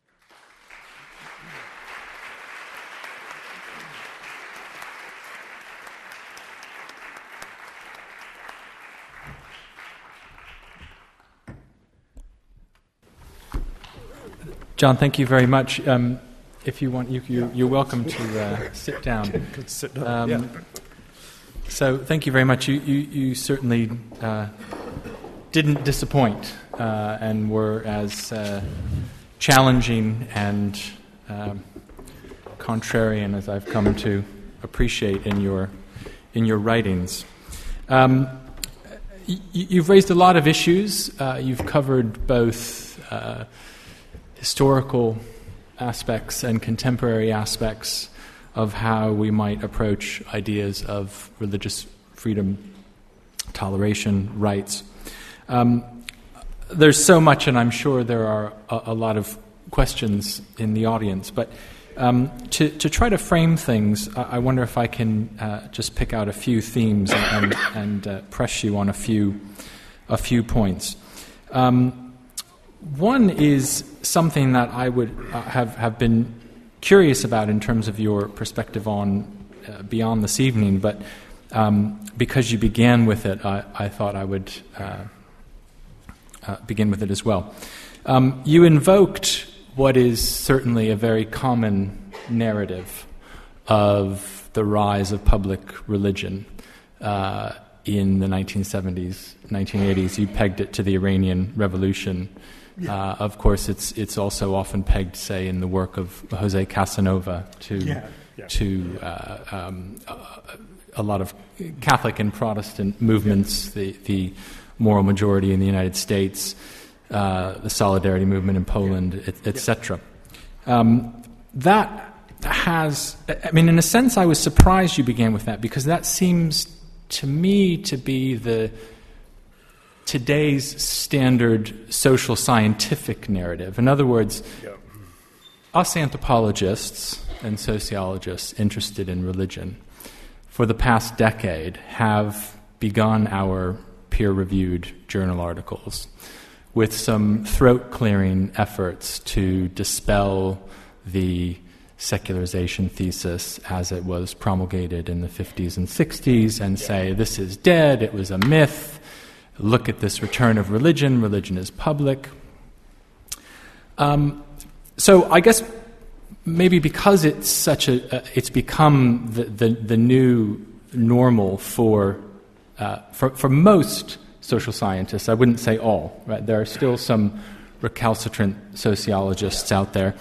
John, thank you very much. If you want, you're welcome to sit down. Sit down. So thank you very much. You certainly didn't disappoint and were as challenging and contrarian as I've come to appreciate in your writings. You've raised a lot of issues. You've covered both historical aspects and contemporary aspects of how we might approach ideas of religious freedom, toleration, rights. There's so much, and I'm sure there are a lot of questions in the audience, but To try to frame things, I wonder if I can just pick out a few themes and press you on a few points. One is something that I would have been curious about in terms of your perspective on beyond this evening, but because you began with it, I thought I would begin with it as well. You invoked what is certainly a very common narrative of the rise of public religion in the 1970s, 1980s. You pegged it to the Iranian Revolution. Yeah. Of course, it's also often pegged, say, in the work of Jose Casanova to a lot of Catholic and Protestant movements, the moral majority in the United States, the Solidarity movement in Poland, etc. That has, I mean, in a sense, I was surprised you began with that, because that seems to me to be today's standard social scientific narrative. In other words, us anthropologists and sociologists interested in religion for the past decade have begun our peer-reviewed journal articles with some throat-clearing efforts to dispel the secularization thesis as it was promulgated in the 50s and 60s and say, this is dead, it was a myth, look at this return of religion is public. So I guess maybe because it's it's become the new normal for most social scientists. I wouldn't say all, right? There are still some recalcitrant sociologists out there,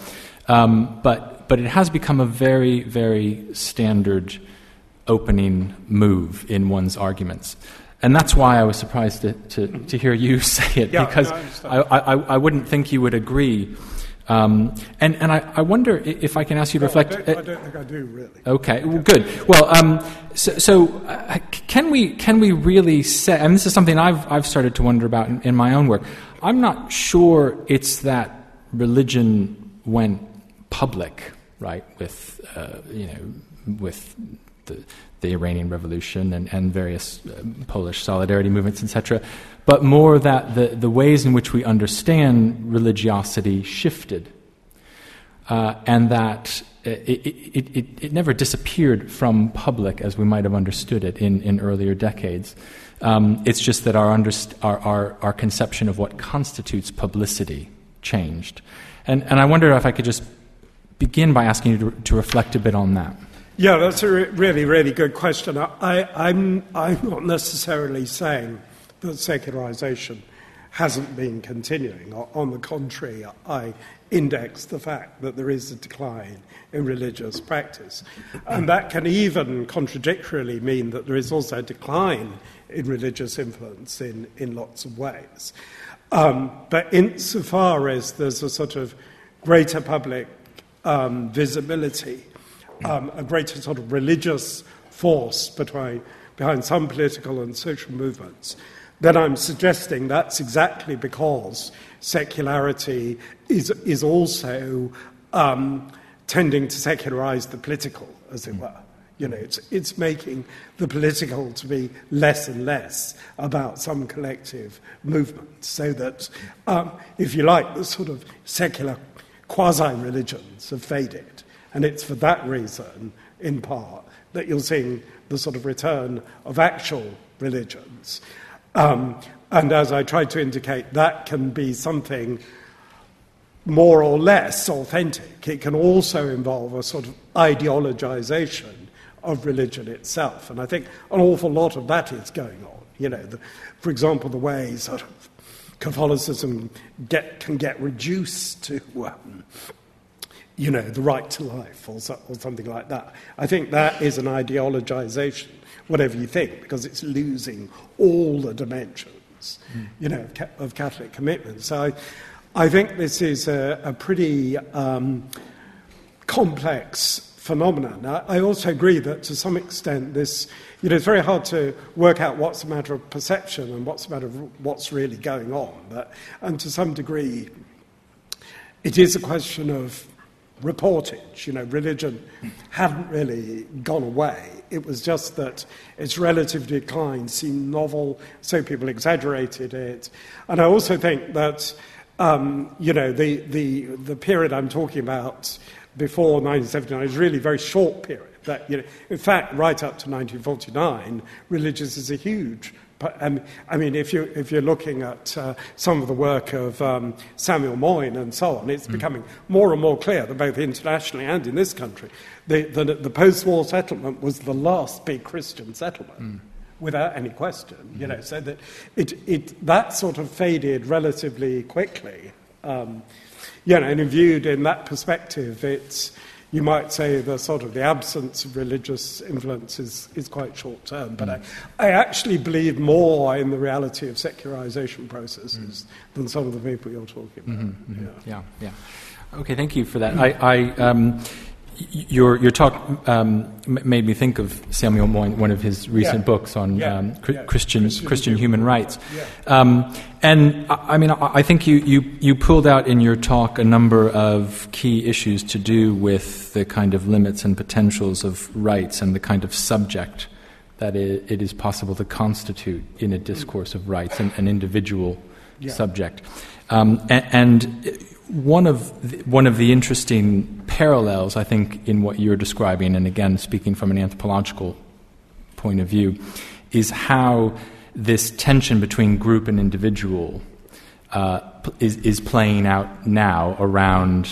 but it has become a very, very standard opening move in one's arguments. And that's why I was surprised to hear you say it, because I wouldn't think you would agree. And I wonder if I can ask you to reflect. I don't think I do, really. Okay, well, good. Well, so can we really say? And this is something I've started to wonder about in my own work. I'm not sure it's that religion went public, right? With with the Iranian Revolution and various Polish solidarity movements, etc., but more that the ways in which we understand religiosity shifted, and that it never disappeared from public as we might have understood it in earlier decades. It's just that our conception of what constitutes publicity changed. And I wonder if I could just begin by asking you to reflect a bit on that. Yeah, that's a really, really good question. I'm not necessarily saying that secularization hasn't been continuing. On the contrary, I index the fact that there is a decline in religious practice. And that can even contradictorily mean that there is also a decline in religious influence in lots of ways. But insofar as there's a sort of greater public visibility, a greater sort of religious force behind some political and social movements, then I'm suggesting that's exactly because secularity is also tending to secularize the political, as it were. You know, it's making the political to be less and less about some collective movement, so that, if you like, the sort of secular quasi-religions have faded. And it's for that reason, in part, that you're seeing the sort of return of actual religions. And as I tried to indicate, that can be something more or less authentic. It can also involve a sort of ideologization of religion itself. And I think an awful lot of that is going on. You know, for example, the way sort of Catholicism can get reduced to, the right to life or something like that. I think that is an ideologization, whatever you think, because it's losing all the dimensions, of Catholic commitment. So I think this is a pretty complex phenomenon. I also agree that to some extent this, it's very hard to work out what's a matter of perception and what's a matter of what's really going on. And to some degree, it is a question of reportage. Religion hadn't really gone away. It was just that its relative decline seemed novel, so people exaggerated it. And I also think that, the period I'm talking about before 1979 is really a very short period. That, in fact, right up to 1949, religious is a huge. If you're looking at some of the work of Samuel Moyne and so on, it's becoming more and more clear that both internationally and in this country, the post-war settlement was the last big Christian settlement, without any question. So that that sort of faded relatively quickly. And viewed in that perspective, you might say the absence of religious influence is quite short term. But I actually believe more in the reality of secularization processes than some of the people you're talking about. Yeah. Okay, thank you for that. Your talk made me think of Samuel Moyne, one of his recent books on Christian human rights. And I think you pulled out in your talk a number of key issues to do with the kind of limits and potentials of rights and the kind of subject that it is possible to constitute in a discourse of rights, an individual subject. And one of the interesting parallels, I think, in what you're describing, and again, speaking from an anthropological point of view, is how this tension between group and individual is playing out now around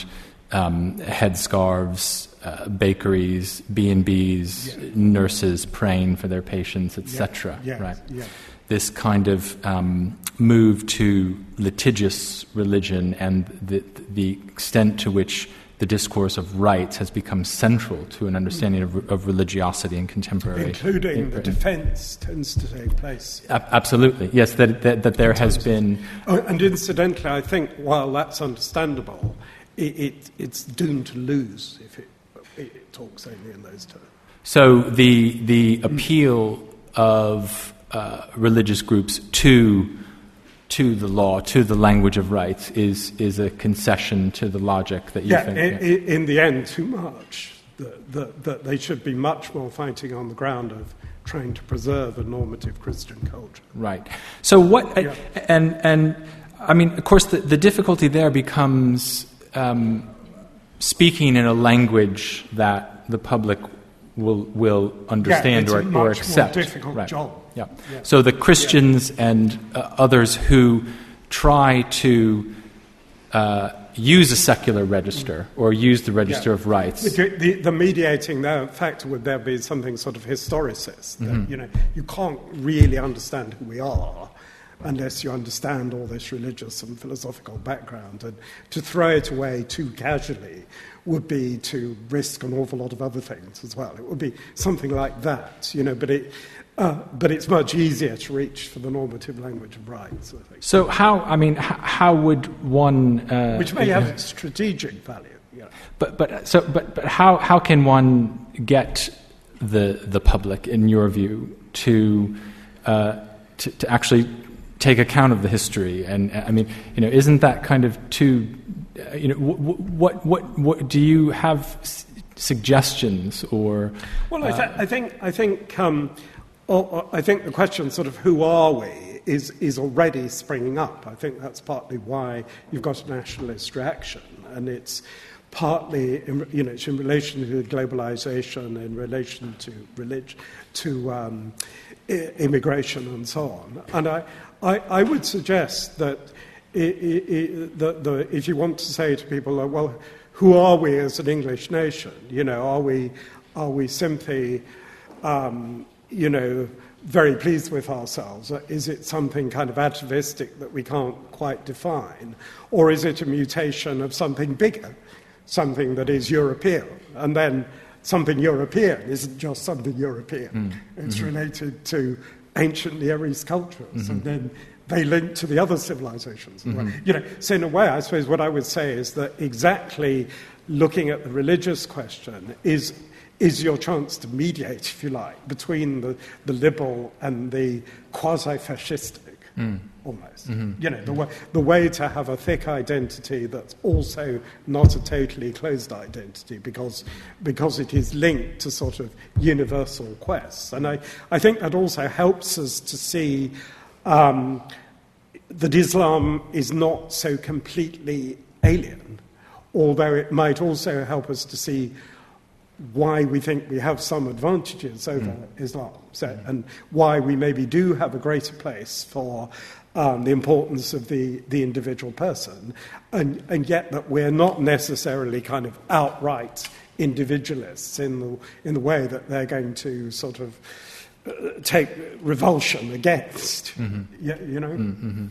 headscarves, bakeries, B&Bs, nurses praying for their patients, etc. Right? This kind of move to litigious religion and the extent to which the discourse of rights has become central to an understanding of religiosity in contemporary... Including the defence tends to take place. Absolutely, yes, that there has been... And incidentally, I think while that's understandable, it's doomed to lose if it talks only in those terms. So the appeal of religious groups to the law, to the language of rights, is a concession to the logic that you think... In the end, too much. That they should be much more fighting on the ground of trying to preserve a normative Christian culture. Right. So what... And I mean, of course, the difficulty there becomes speaking in a language that the public will understand or accept. It's a much more difficult job. Yeah. So the Christians and others who try to use a secular register or use the register of rights. The mediating factor would there be something sort of historicist. That, you can't really understand who we are unless you understand all this religious and philosophical background. And to throw it away too casually would be to risk an awful lot of other things as well. It would be something like that, but it's much easier to reach for the normative language of rights, I think. So how would one... Which may have strategic value. Yeah. But how can one get the public, in your view, to actually take account of the history? And isn't that kind of too... What do you have suggestions or? Well, I think the question, sort of, who are we, is already springing up. I think that's partly why you've got a nationalist reaction, and it's partly, it's in relation to globalization, in relation to religion, to immigration, and so on. And I would suggest that. If you want to say to people, well, who are we as an English nation? Are we simply, very pleased with ourselves? Is it something kind of atavistic that we can't quite define? Or is it a mutation of something bigger, something that is European? And then something European isn't just something European. It's related to ancient Near East cultures, and then they link to the other civilizations. So in a way, I suppose what I would say is that exactly looking at the religious question is your chance to mediate, if you like, between the liberal and the quasi-fascistic. almost. You know, the way to have a thick identity that's also not a totally closed identity because it is linked to sort of universal quests. And I think that also helps us to see that Islam is not so completely alien, although it might also help us to see why we think we have some advantages over Islam, and why we maybe do have a greater place for the importance of the individual person, and yet that we're not necessarily kind of outright individualists in the way that they're going to sort of take revulsion against, you know?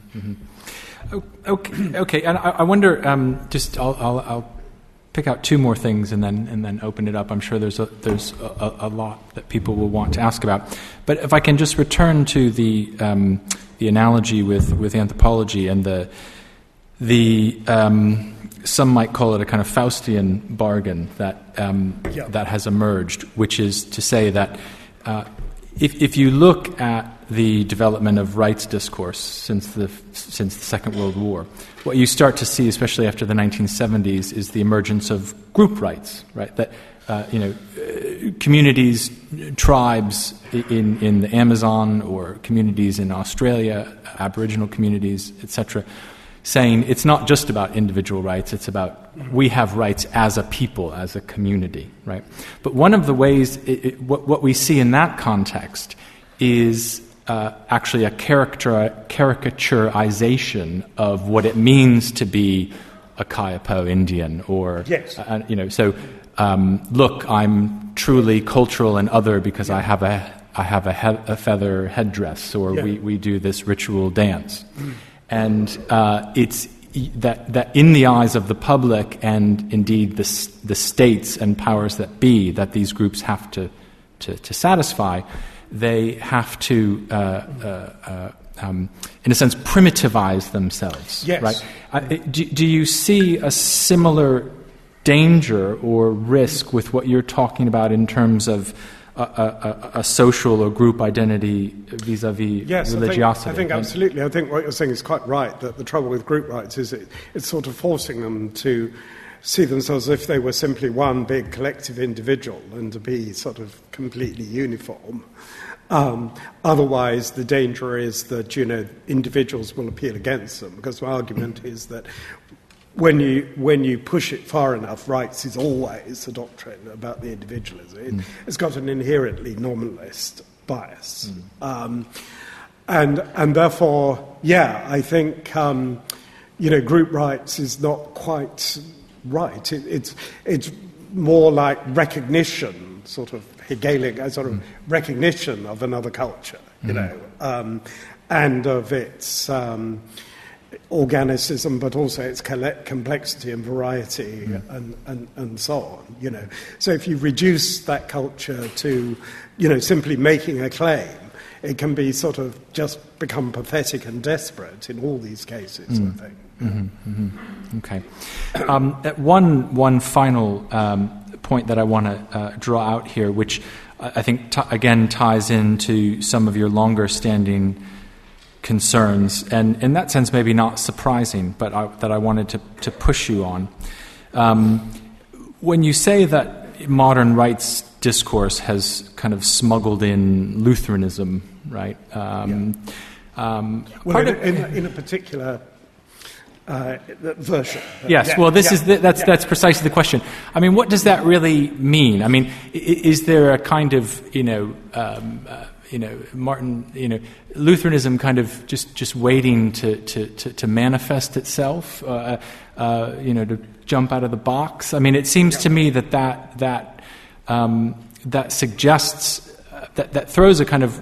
Okay. And I wonder, I'll pick out two more things and then open it up. I'm sure there's a lot that people will want to ask about. But if I can just return to the analogy with anthropology and the some might call it a kind of Faustian bargain that has emerged, which is to say that if you look at the development of rights discourse since the Second World War, what you start to see, especially after the 1970s, is the emergence of group rights, right? That communities, tribes in the Amazon or communities in Australia, Aboriginal communities, etc., saying it's not just about individual rights, it's about we have rights as a people, as a community, right? But one of the ways, what we see in that context is actually a caricaturization of what it means to be a Kayapo Indian, or yes. Look, I'm truly cultural and other because I have a feather headdress, or we do this ritual dance, and it's that in the eyes of the public and indeed the states and powers that be that these groups have to satisfy. They have to, in a sense, primitivize themselves. Yes. Right? Do you see a similar danger or risk with what you're talking about in terms of a social or group identity vis-a-vis religiosity? I think absolutely. I think what you're saying is quite right, that the trouble with group rights is it's sort of forcing them to see themselves as if they were simply one big collective individual and to be sort of completely uniform. Otherwise, the danger is that, individuals will appeal against them, because my argument is that when you push it far enough, rights is always a doctrine about the individualism. It's got an inherently nominalist bias. And therefore, I think, group rights is not quite right. It's more like recognition, sort of Hegelic, a sort of recognition of another culture, and of its organicism, but also its complexity and variety, and so on. So if you reduce that culture to, simply making a claim, it can be sort of just become pathetic and desperate in all these cases, I think. Okay. One final point that I want to draw out here, which I think again ties into some of your longer-standing concerns, and in that sense maybe not surprising, but that I wanted to push you on. When you say that modern rights discourse has kind of smuggled in Lutheranism, right? In a particular version. Yes. That's precisely the question. I mean, what does that really mean? I mean, is there a kind of Lutheranism kind of just waiting to manifest itself? To jump out of the box. I mean, it seems to me that suggests that throws a kind of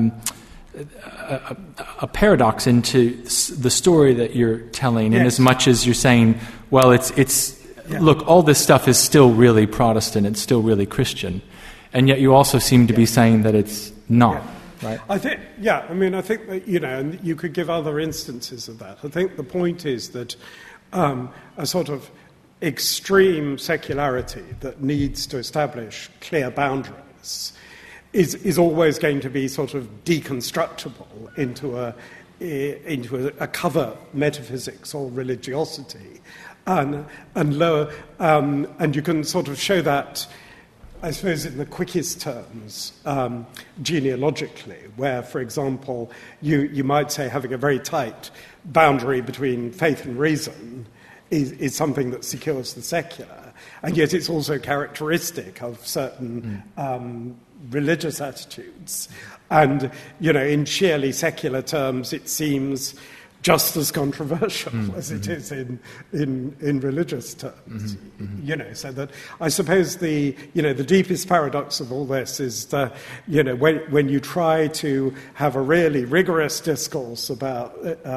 a paradox into the story that you're telling, in as much as you're saying, well, look, all this stuff is still really Protestant, it's still really Christian, and yet you also seem to be saying that it's not, right? I think that, and you could give other instances of that. I think the point is that a sort of extreme secularity that needs to establish clear boundaries is always going to be sort of deconstructible into into a covert metaphysics or religiosity, and lower, and you can sort of show that, I suppose, in the quickest terms, genealogically, where, for example, you might say having a very tight boundary between faith and reason is something that secures the secular, and yet it's also characteristic of certain religious attitudes. And, in sheerly secular terms, it seems just as controversial as it is in religious terms. So that I suppose the deepest paradox of all this is that, when you try to have a really rigorous discourse about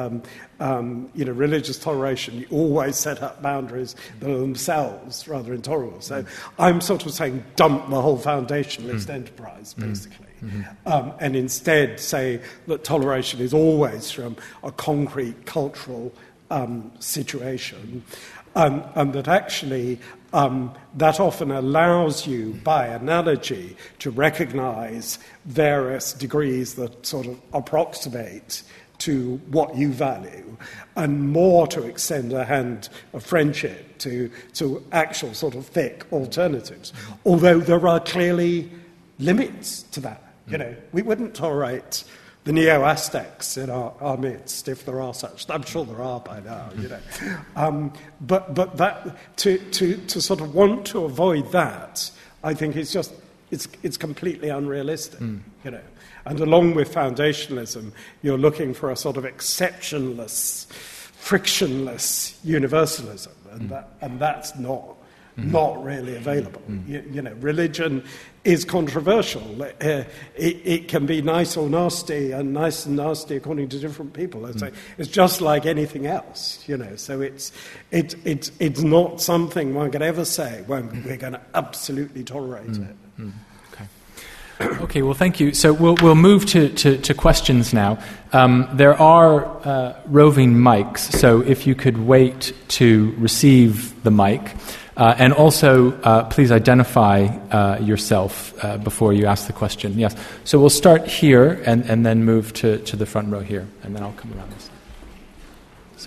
religious toleration, you always set up boundaries that are themselves rather intolerable. So I'm sort of saying dump the whole foundationalist enterprise, basically. And instead say that toleration is always from a concrete cultural situation, and that actually that often allows you, by analogy, to recognize various degrees that sort of approximate to what you value, and more to extend a hand of friendship to actual sort of thick alternatives. Although there are clearly limits to that. We wouldn't tolerate the Neo-Aztecs in our midst, if there are such. I'm sure there are by now, But that to sort of want to avoid that, I think is just it's completely unrealistic, And along with foundationalism, you're looking for a sort of exceptionless, frictionless universalism, and that's not really available. Religion is controversial. It can be nice or nasty, and nice and nasty according to different people. It's just like anything else, So it's not something one could ever say, well, we're going to absolutely tolerate it. Okay, well, thank you. So we'll move to questions now. There are roving mics, so if you could wait to receive the mic. And also, please identify yourself before you ask the question. Yes. So we'll start here and then move to the front row here, and then I'll come around this side. So.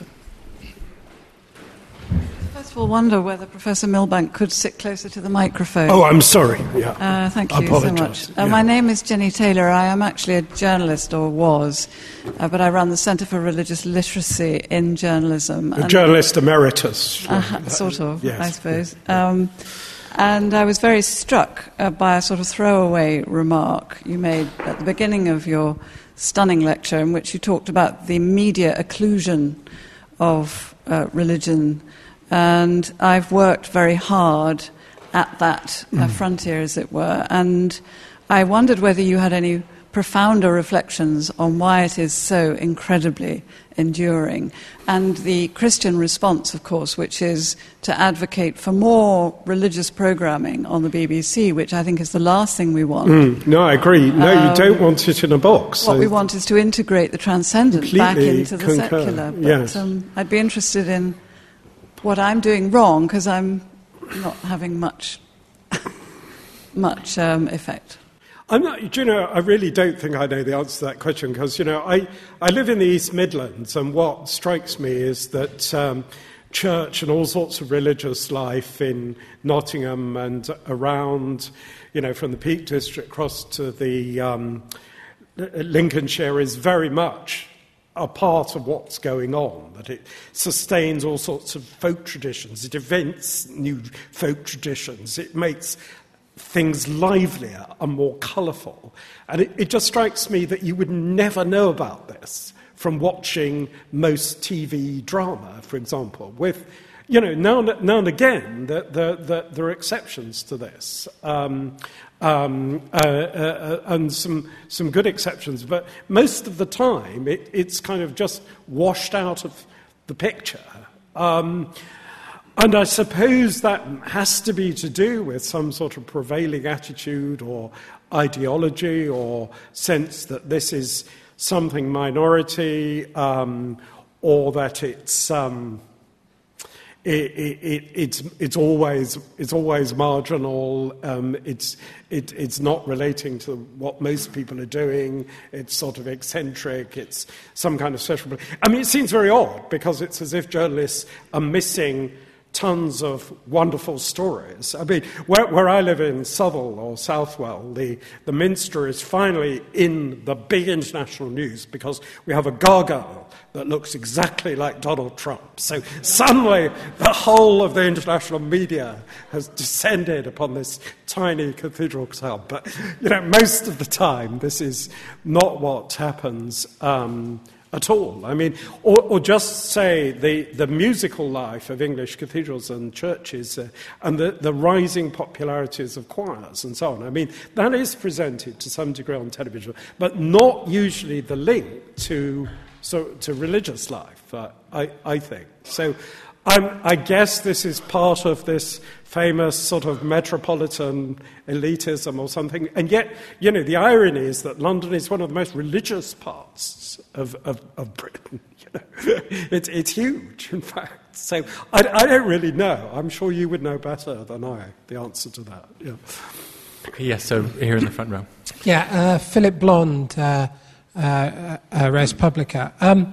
First of all, wonder whether Professor Milbank could sit closer to the microphone. Oh, I'm sorry. Yeah. Thank you so much. My name is Jenny Taylor. I am actually a journalist, or was, but I run the Centre for Religious Literacy in Journalism. A journalist emeritus. Sort of, yes. I suppose. And I was very struck by a sort of throwaway remark you made at the beginning of your stunning lecture, in which you talked about the media occlusion of religion. And I've worked very hard at that frontier, as it were. And I wondered whether you had any profounder reflections on why it is so incredibly enduring. And the Christian response, of course, which is to advocate for more religious programming on the BBC, which I think is the last thing we want. No, I agree. No, you don't want it in a box. What we want is to integrate the transcendent back into the secular. But yes. I'd be interested in what I'm doing wrong, because I'm not having much effect. I'm not, I really don't think I know the answer to that question, because, I live in the East Midlands, and what strikes me is that church and all sorts of religious life in Nottingham and around, from the Peak District across to the Lincolnshire is very much a part of what's going on, that it sustains all sorts of folk traditions, it invents new folk traditions, it makes things livelier and more colourful. And it just strikes me that you would never know about this from watching most TV drama, for example, with, now and again, there are exceptions to this. And some good exceptions, but most of the time it's kind of just washed out of the picture. And I suppose that has to be to do with some sort of prevailing attitude or ideology or sense that this is something minority, or that it's it's always marginal. It's not relating to what most people are doing. It's sort of eccentric. It's some kind of social. I mean, it seems very odd because it's as if journalists are missing tons of wonderful stories. I mean, where I live in Southwell or Southwell, the Minster is finally in the big international news because we have a gargoyle that looks exactly like Donald Trump. So suddenly the whole of the international media has descended upon this tiny cathedral cell. But, most of the time this is not what happens at all. I mean, or just say the musical life of English cathedrals and churches and the rising popularities of choirs and so on. I mean, that is presented to some degree on television, but not usually the link to religious life, I think. So I guess this is part of this famous sort of metropolitan elitism or something. And yet, the irony is that London is one of the most religious parts of Britain. It's huge, in fact. So I don't really know. I'm sure you would know better than I, the answer to that. Yeah. Yes, so here in the front row. Yeah, Philip Blond, Res Publica.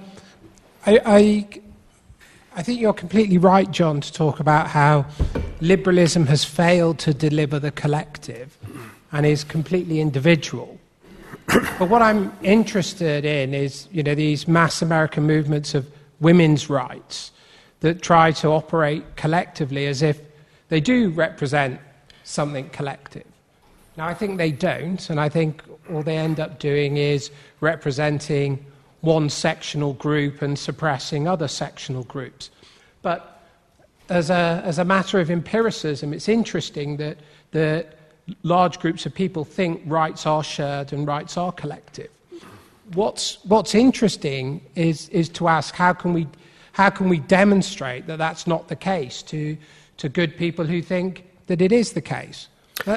I think you're completely right, John, to talk about how liberalism has failed to deliver the collective and is completely individual. But what I'm interested in is, these mass American movements of women's rights that try to operate collectively as if they do represent something collective. Now, I think they don't, and I think all they end up doing is representing one sectional group and suppressing other sectional groups. But as a matter of empiricism, it's interesting that large groups of people think rights are shared and rights are collective. What's interesting is to ask how can we demonstrate that that's not the case to good people who think that it is the case.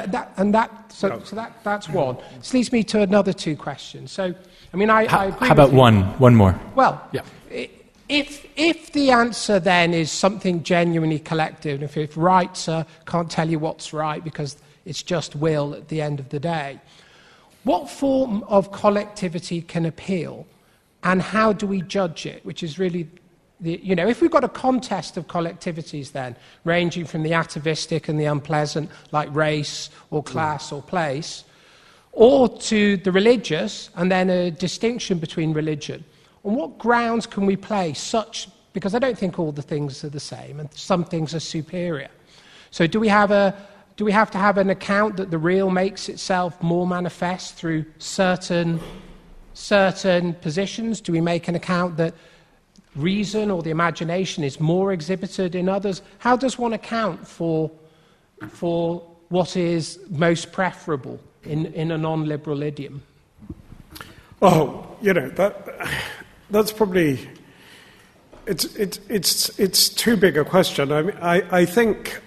That's one. This leads me to another two questions. So, I mean, I agree. How about one more? Well, yeah. If the answer then is something genuinely collective, and if rights can't tell you what's right because it's just will at the end of the day, what form of collectivity can appeal, and how do we judge it? Which is really if we've got a contest of collectivities then, ranging from the atavistic and the unpleasant, like race or class or place, or to the religious, and then a distinction between religion, on what grounds can we place such, because I don't think all the things are the same, and some things are superior. So do we have to have an account that the real makes itself more manifest through certain positions? Do we make an account that reason or the imagination is more exhibited in others? How does one account for what is most preferable in a non-liberal idiom? Oh, that's probably it's too big a question. I mean, I think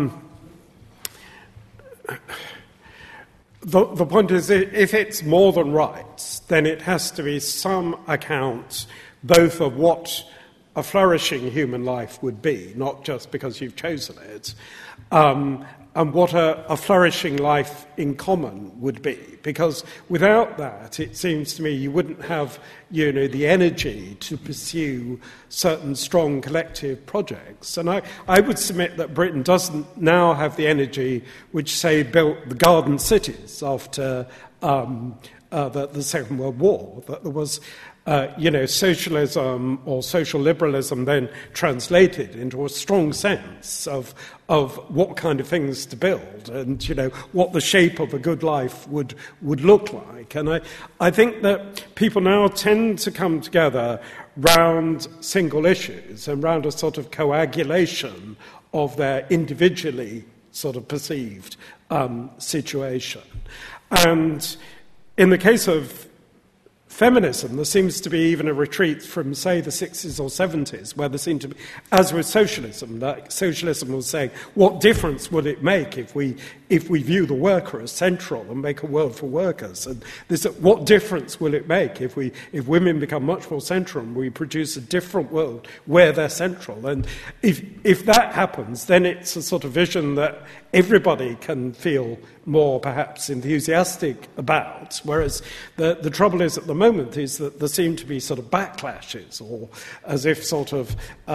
the point is, if it's more than rights, then it has to be some account both of what a flourishing human life would be, not just because you've chosen it, and what a flourishing life in common would be. Because without that, it seems to me you wouldn't have, the energy to pursue certain strong collective projects. And I would submit that Britain doesn't now have the energy which, say, built the garden cities after the Second World War, that there was socialism or social liberalism then translated into a strong sense of what kind of things to build and, what the shape of a good life would look like. And I think that people now tend to come together round single issues and round a sort of coagulation of their individually sort of perceived situation. And in the case of feminism, there seems to be even a retreat from, say, the 60s or 70s, where there seemed to be, as with socialism, like socialism was saying, what difference would it make if we if we view the worker as central and make a world for workers. And what difference will it make if women become much more central and we produce a different world where they're central? And if that happens, then it's a sort of vision that everybody can feel more perhaps enthusiastic about, whereas the trouble is at the moment is that there seem to be sort of backlashes, or as if sort of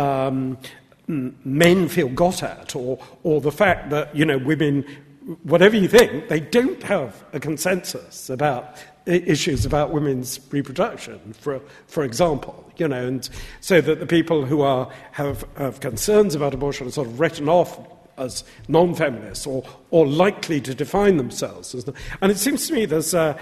men feel got at, or the fact that, women, whatever you think, they don't have a consensus about issues about women's reproduction, for example, and so that the people who have concerns about abortion are sort of written off as non-feminists or likely to define themselves as. And it seems to me there's a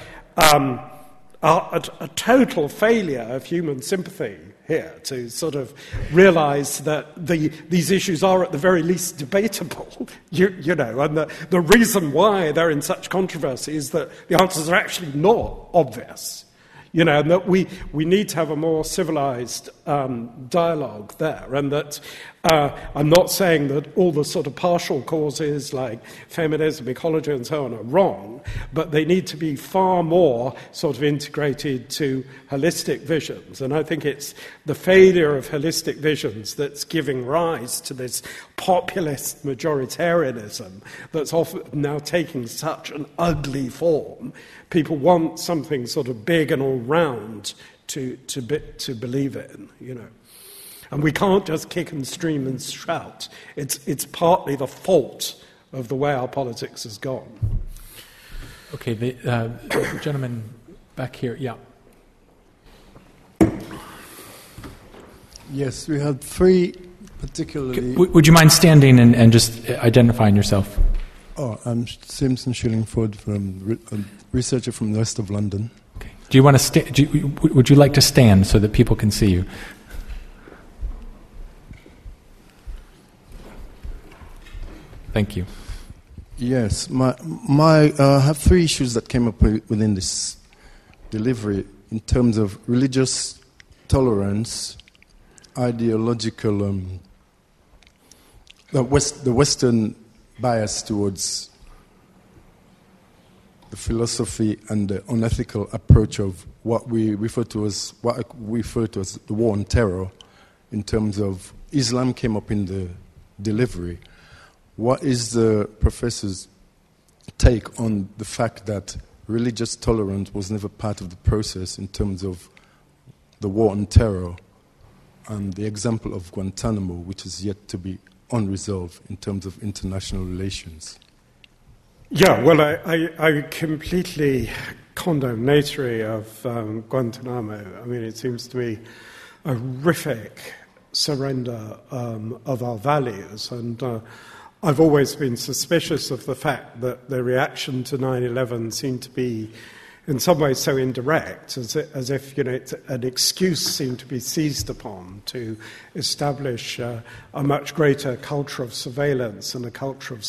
total failure of human sympathy here to sort of realise that these issues are at the very least debatable, and the reason why they're in such controversy is that the answers are actually not obvious. And that we need to have a more civilised dialogue there, and that I'm not saying that all the sort of partial causes like feminism, ecology and so on are wrong, but they need to be far more sort of integrated to holistic visions. And I think it's the failure of holistic visions that's giving rise to this populist majoritarianism that's often now taking such an ugly form. People want something sort of big and all round to believe in, And we can't just kick and scream and shout. It's partly the fault of the way our politics has gone. Okay, the gentleman back here, yeah. Yes, we had three particularly... Would you mind standing and just identifying yourself? Oh, I'm Simpson Shillingford, a researcher from the west of London. Okay. Do you want to would you like to stand so that people can see you? Thank you. Yes, I have three issues that came up within this delivery in terms of religious tolerance, ideological, the Western bias towards the philosophy and the unethical approach of what we refer to as the war on terror. In terms of Islam came up in the delivery. What is the professor's take on the fact that religious tolerance was never part of the process in terms of the war on terror and the example of Guantanamo, which is yet to be unresolved in terms of international relations? Yeah, well, I completely condemnatory of Guantanamo. I mean, it seems to me a horrific surrender of our values, and I've always been suspicious of the fact that the reaction to 9/11 seemed to be in some ways so indirect, as if an excuse seemed to be seized upon to establish a much greater culture of surveillance and a culture of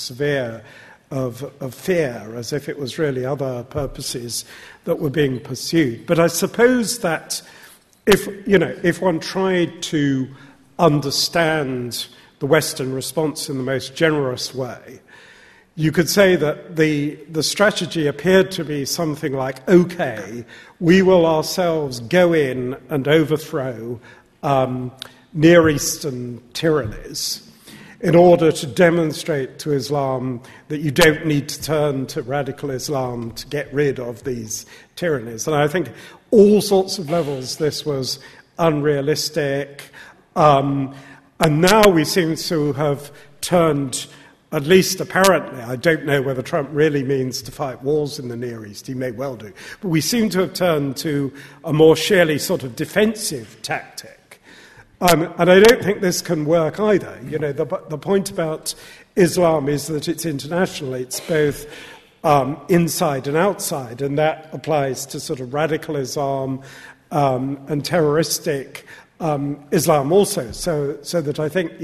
fear, as if it was really other purposes that were being pursued. But I suppose that if one tried to understand the Western response in the most generous way, you could say that the strategy appeared to be something like, okay, we will ourselves go in and overthrow Near Eastern tyrannies in order to demonstrate to Islam that you don't need to turn to radical Islam to get rid of these tyrannies. And I think all sorts of levels this was unrealistic. And now we seem to have turned, at least apparently, I don't know whether Trump really means to fight wars in the Near East, he may well do, but we seem to have turned to a more sheerly sort of defensive tactic. And I don't think this can work either. The point about Islam is that it's international, it's both inside and outside, and that applies to sort of radical Islam and terroristic Islam also, so that I think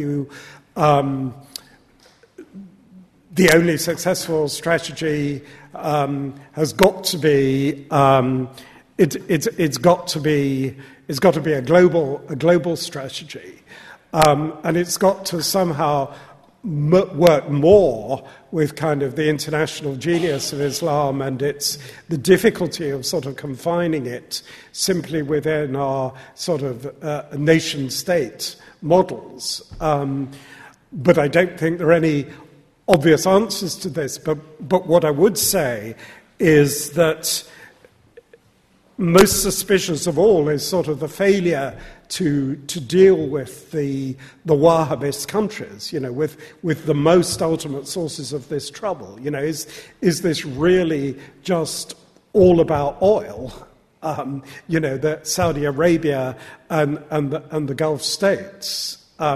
the only successful strategy has got to be it's got to be a global strategy, and it's got to somehow work more with kind of the international genius of Islam and the difficulty of sort of confining it simply within our sort of nation-state models. But I don't think there are any obvious answers to this. But what I would say is that most suspicious of all is sort of the failure to deal with the Wahhabist countries, with the most ultimate sources of this trouble. Is this really just all about oil? That Saudi Arabia and the Gulf states.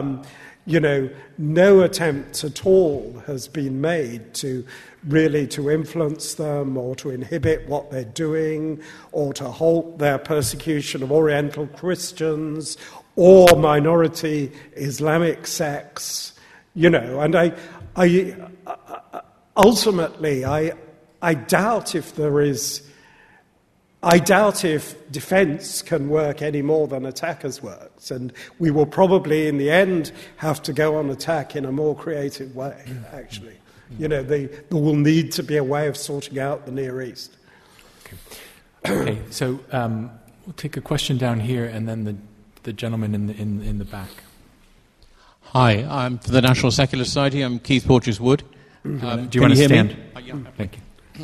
No attempt at all has been made to influence them or to inhibit what they're doing or to halt their persecution of Oriental Christians or minority Islamic sects, And I ultimately, I doubt if there is. I doubt if defense can work any more than attackers works, and we will probably, in the end, have to go on attack in a more creative way, actually. There will need to be a way of sorting out the Near East. Okay, so we'll take a question down here, and then the gentleman in the back. Hi, I'm for the National Secular Society. I'm Keith Porteous-Wood. Do you want to stand? Yeah. Thank you.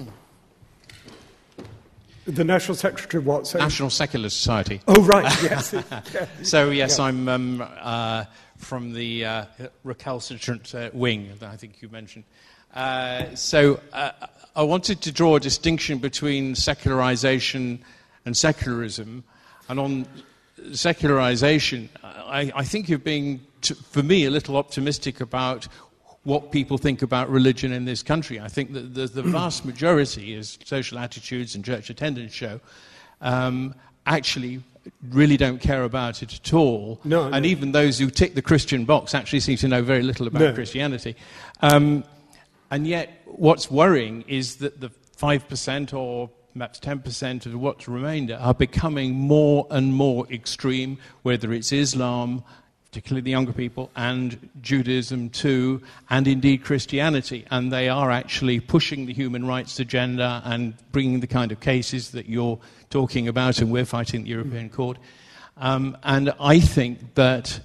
The National Secretary of what? Sorry? National Secular Society. Oh, right, yes. So, yes, I'm from the recalcitrant wing that I think you mentioned. So I wanted to draw a distinction between secularization and secularism. And on secularization, I think you're being, for me, a little optimistic about what people think about religion in this country. I think that the vast majority, as social attitudes and church attendance show, actually really don't care about it at all. No. And even those who tick the Christian box actually seem to know very little about Christianity. And yet what's worrying is that the 5% or perhaps 10% of what's remainder are becoming more and more extreme, whether it's Islam, particularly the younger people, and Judaism too, and indeed Christianity. And they are actually pushing the human rights agenda and bringing the kind of cases that you're talking about and we're fighting at the European Court. And I think that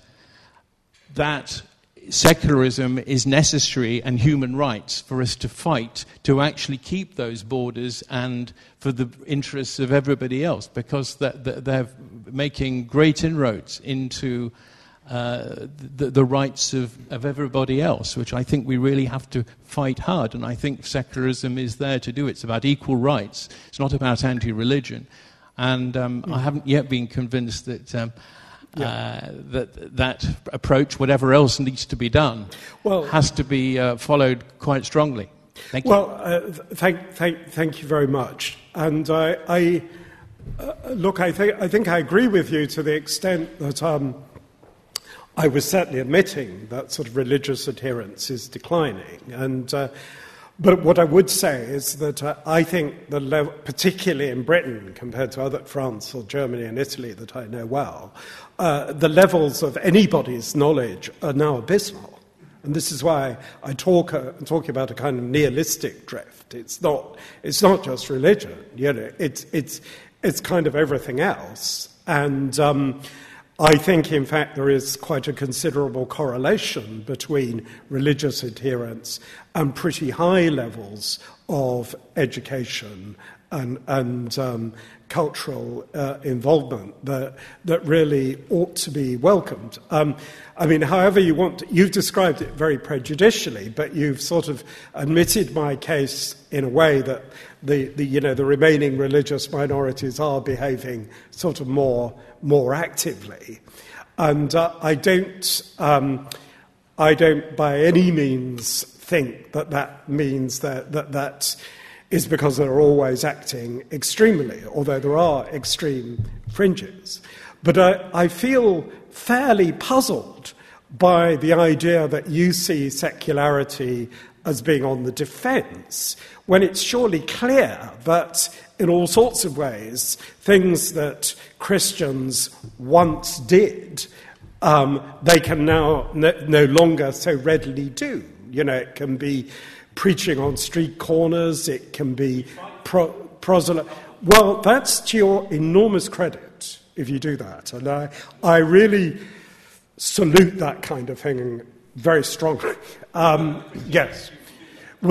secularism is necessary and human rights for us to fight to actually keep those borders and for the interests of everybody else, because they're making great inroads into the rights of everybody else, which I think we really have to fight hard. And I think secularism is there to do it. It's about equal rights. It's not about anti-religion. And I haven't yet been convinced that that approach, whatever else needs to be done, has to be followed quite strongly. Thank you. Well, thank you very much. And I think I agree with you to the extent that I was certainly admitting that sort of religious adherence is declining. And but what I would say is that I think the level, particularly in Britain compared to other France or Germany and Italy that I know well, the levels of anybody's knowledge are now abysmal. And this is why I'm talking about a kind of nihilistic drift. It's not just religion. It's kind of everything else. And I think, in fact, there is quite a considerable correlation between religious adherence and pretty high levels of education and cultural involvement that really ought to be welcomed. However you want to, you've described it very prejudicially, but you've sort of admitted my case in a way that the remaining religious minorities are behaving sort of more actively, and I don't by any means think that means that is because they're always acting extremely, although there are extreme fringes. But I feel fairly puzzled by the idea that you see secularity as being on the defence, when it's surely clear that in all sorts of ways things that Christians once did they can now no longer so readily do. You know, it can be preaching on street corners, it can be proselyte. Well, that's to your enormous credit if you do that. And I really salute that kind of thing very strongly. Yes. Well,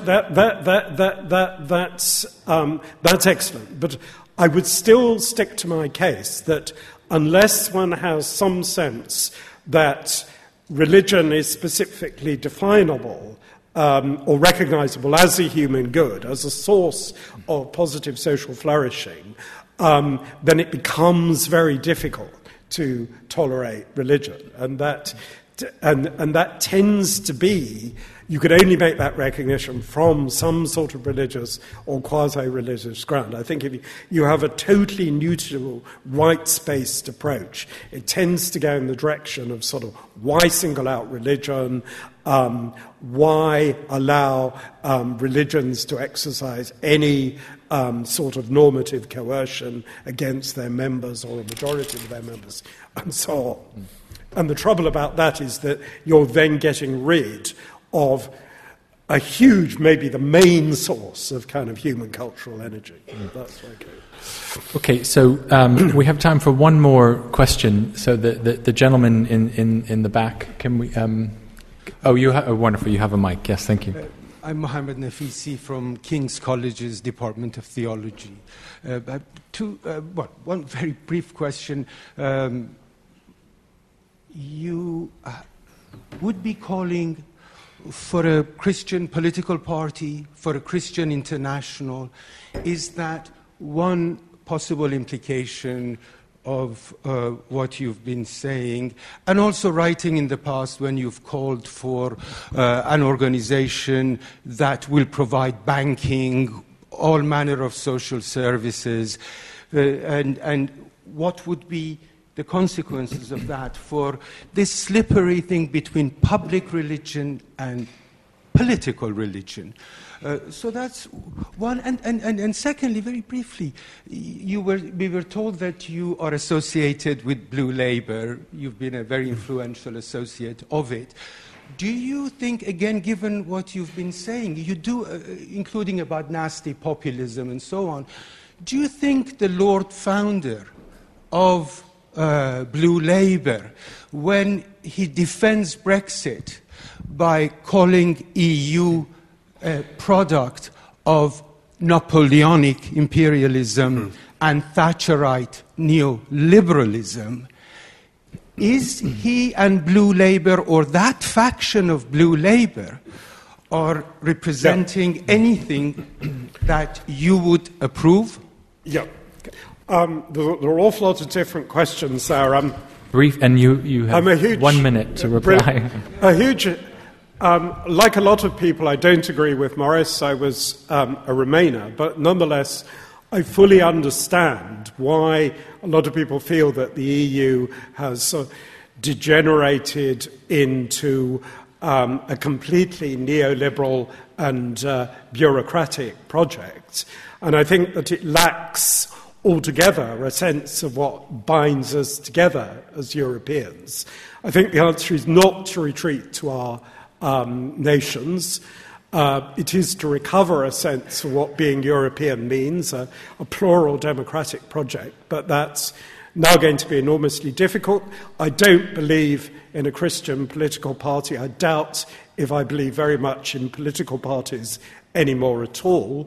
that's excellent. But I would still stick to my case that unless one has some sense that religion is specifically definable or recognizable as a human good, as a source of positive social flourishing, then it becomes very difficult to tolerate religion. And that tends to be, you could only make that recognition from some sort of religious or quasi-religious ground. I think if you have a totally neutral, right-spaced approach, it tends to go in the direction of sort of why single out religion, why allow religions to exercise any sort of normative coercion against their members or a majority of their members, and so on. And the trouble about that is that you're then getting rid of a huge, maybe the main source of kind of human cultural energy. That's okay. Okay, so we have time for one more question. So the gentleman in the back, can we... wonderful, you have a mic. Yes, thank you. I'm Mohammed Nafisi from King's College's Department of Theology. One very brief question. You would be calling for a Christian political party, for a Christian international. Is that one possible implication of what you've been saying? And also writing in the past when you've called for an organization that will provide banking, all manner of social services, and what would be the consequences of that for this slippery thing between public religion and political religion. So that's one. And secondly, very briefly, we were told that you are associated with Blue Labour. You've been a very influential associate of it. Do you think, again, given what you've been saying, you do, including about nasty populism and so on, do you think the Lord Founder of Blue Labour, when he defends Brexit by calling EU a product of Napoleonic imperialism and Thatcherite neoliberalism, is he and Blue Labour, or that faction of Blue Labour, are representing anything that you would approve? Yeah. There are an awful lot of different questions there. Brief, and you have 1 minute to reply. Like a lot of people, I don't agree with Morris. I was a Remainer, but nonetheless, I fully understand why a lot of people feel that the EU has degenerated into a completely neoliberal and bureaucratic project. And I think that it lacks altogether a sense of what binds us together as Europeans. I think the answer is not to retreat to our nations. It is to recover a sense of what being European means, a plural democratic project, but that's now going to be enormously difficult. I don't believe in a Christian political party. I doubt if I believe very much in political parties anymore at all.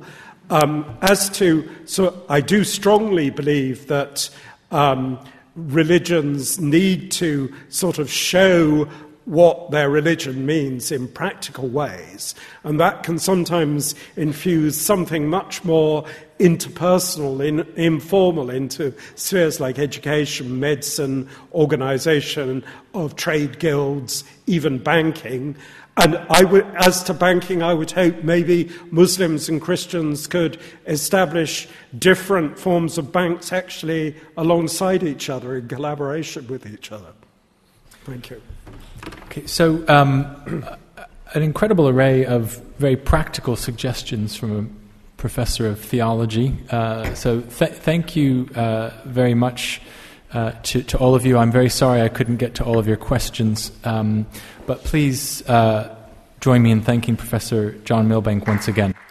So I do strongly believe that religions need to sort of show what their religion means in practical ways, and that can sometimes infuse something much more interpersonal, informal, into spheres like education, medicine, organisation of trade guilds, even banking. And as to banking, I would hope maybe Muslims and Christians could establish different forms of banks actually alongside each other in collaboration with each other. Thank you. Okay, so an incredible array of very practical suggestions from a professor of theology. So thank you very much to all of you. I'm very sorry I couldn't get to all of your questions, but please join me in thanking Professor John Milbank once again.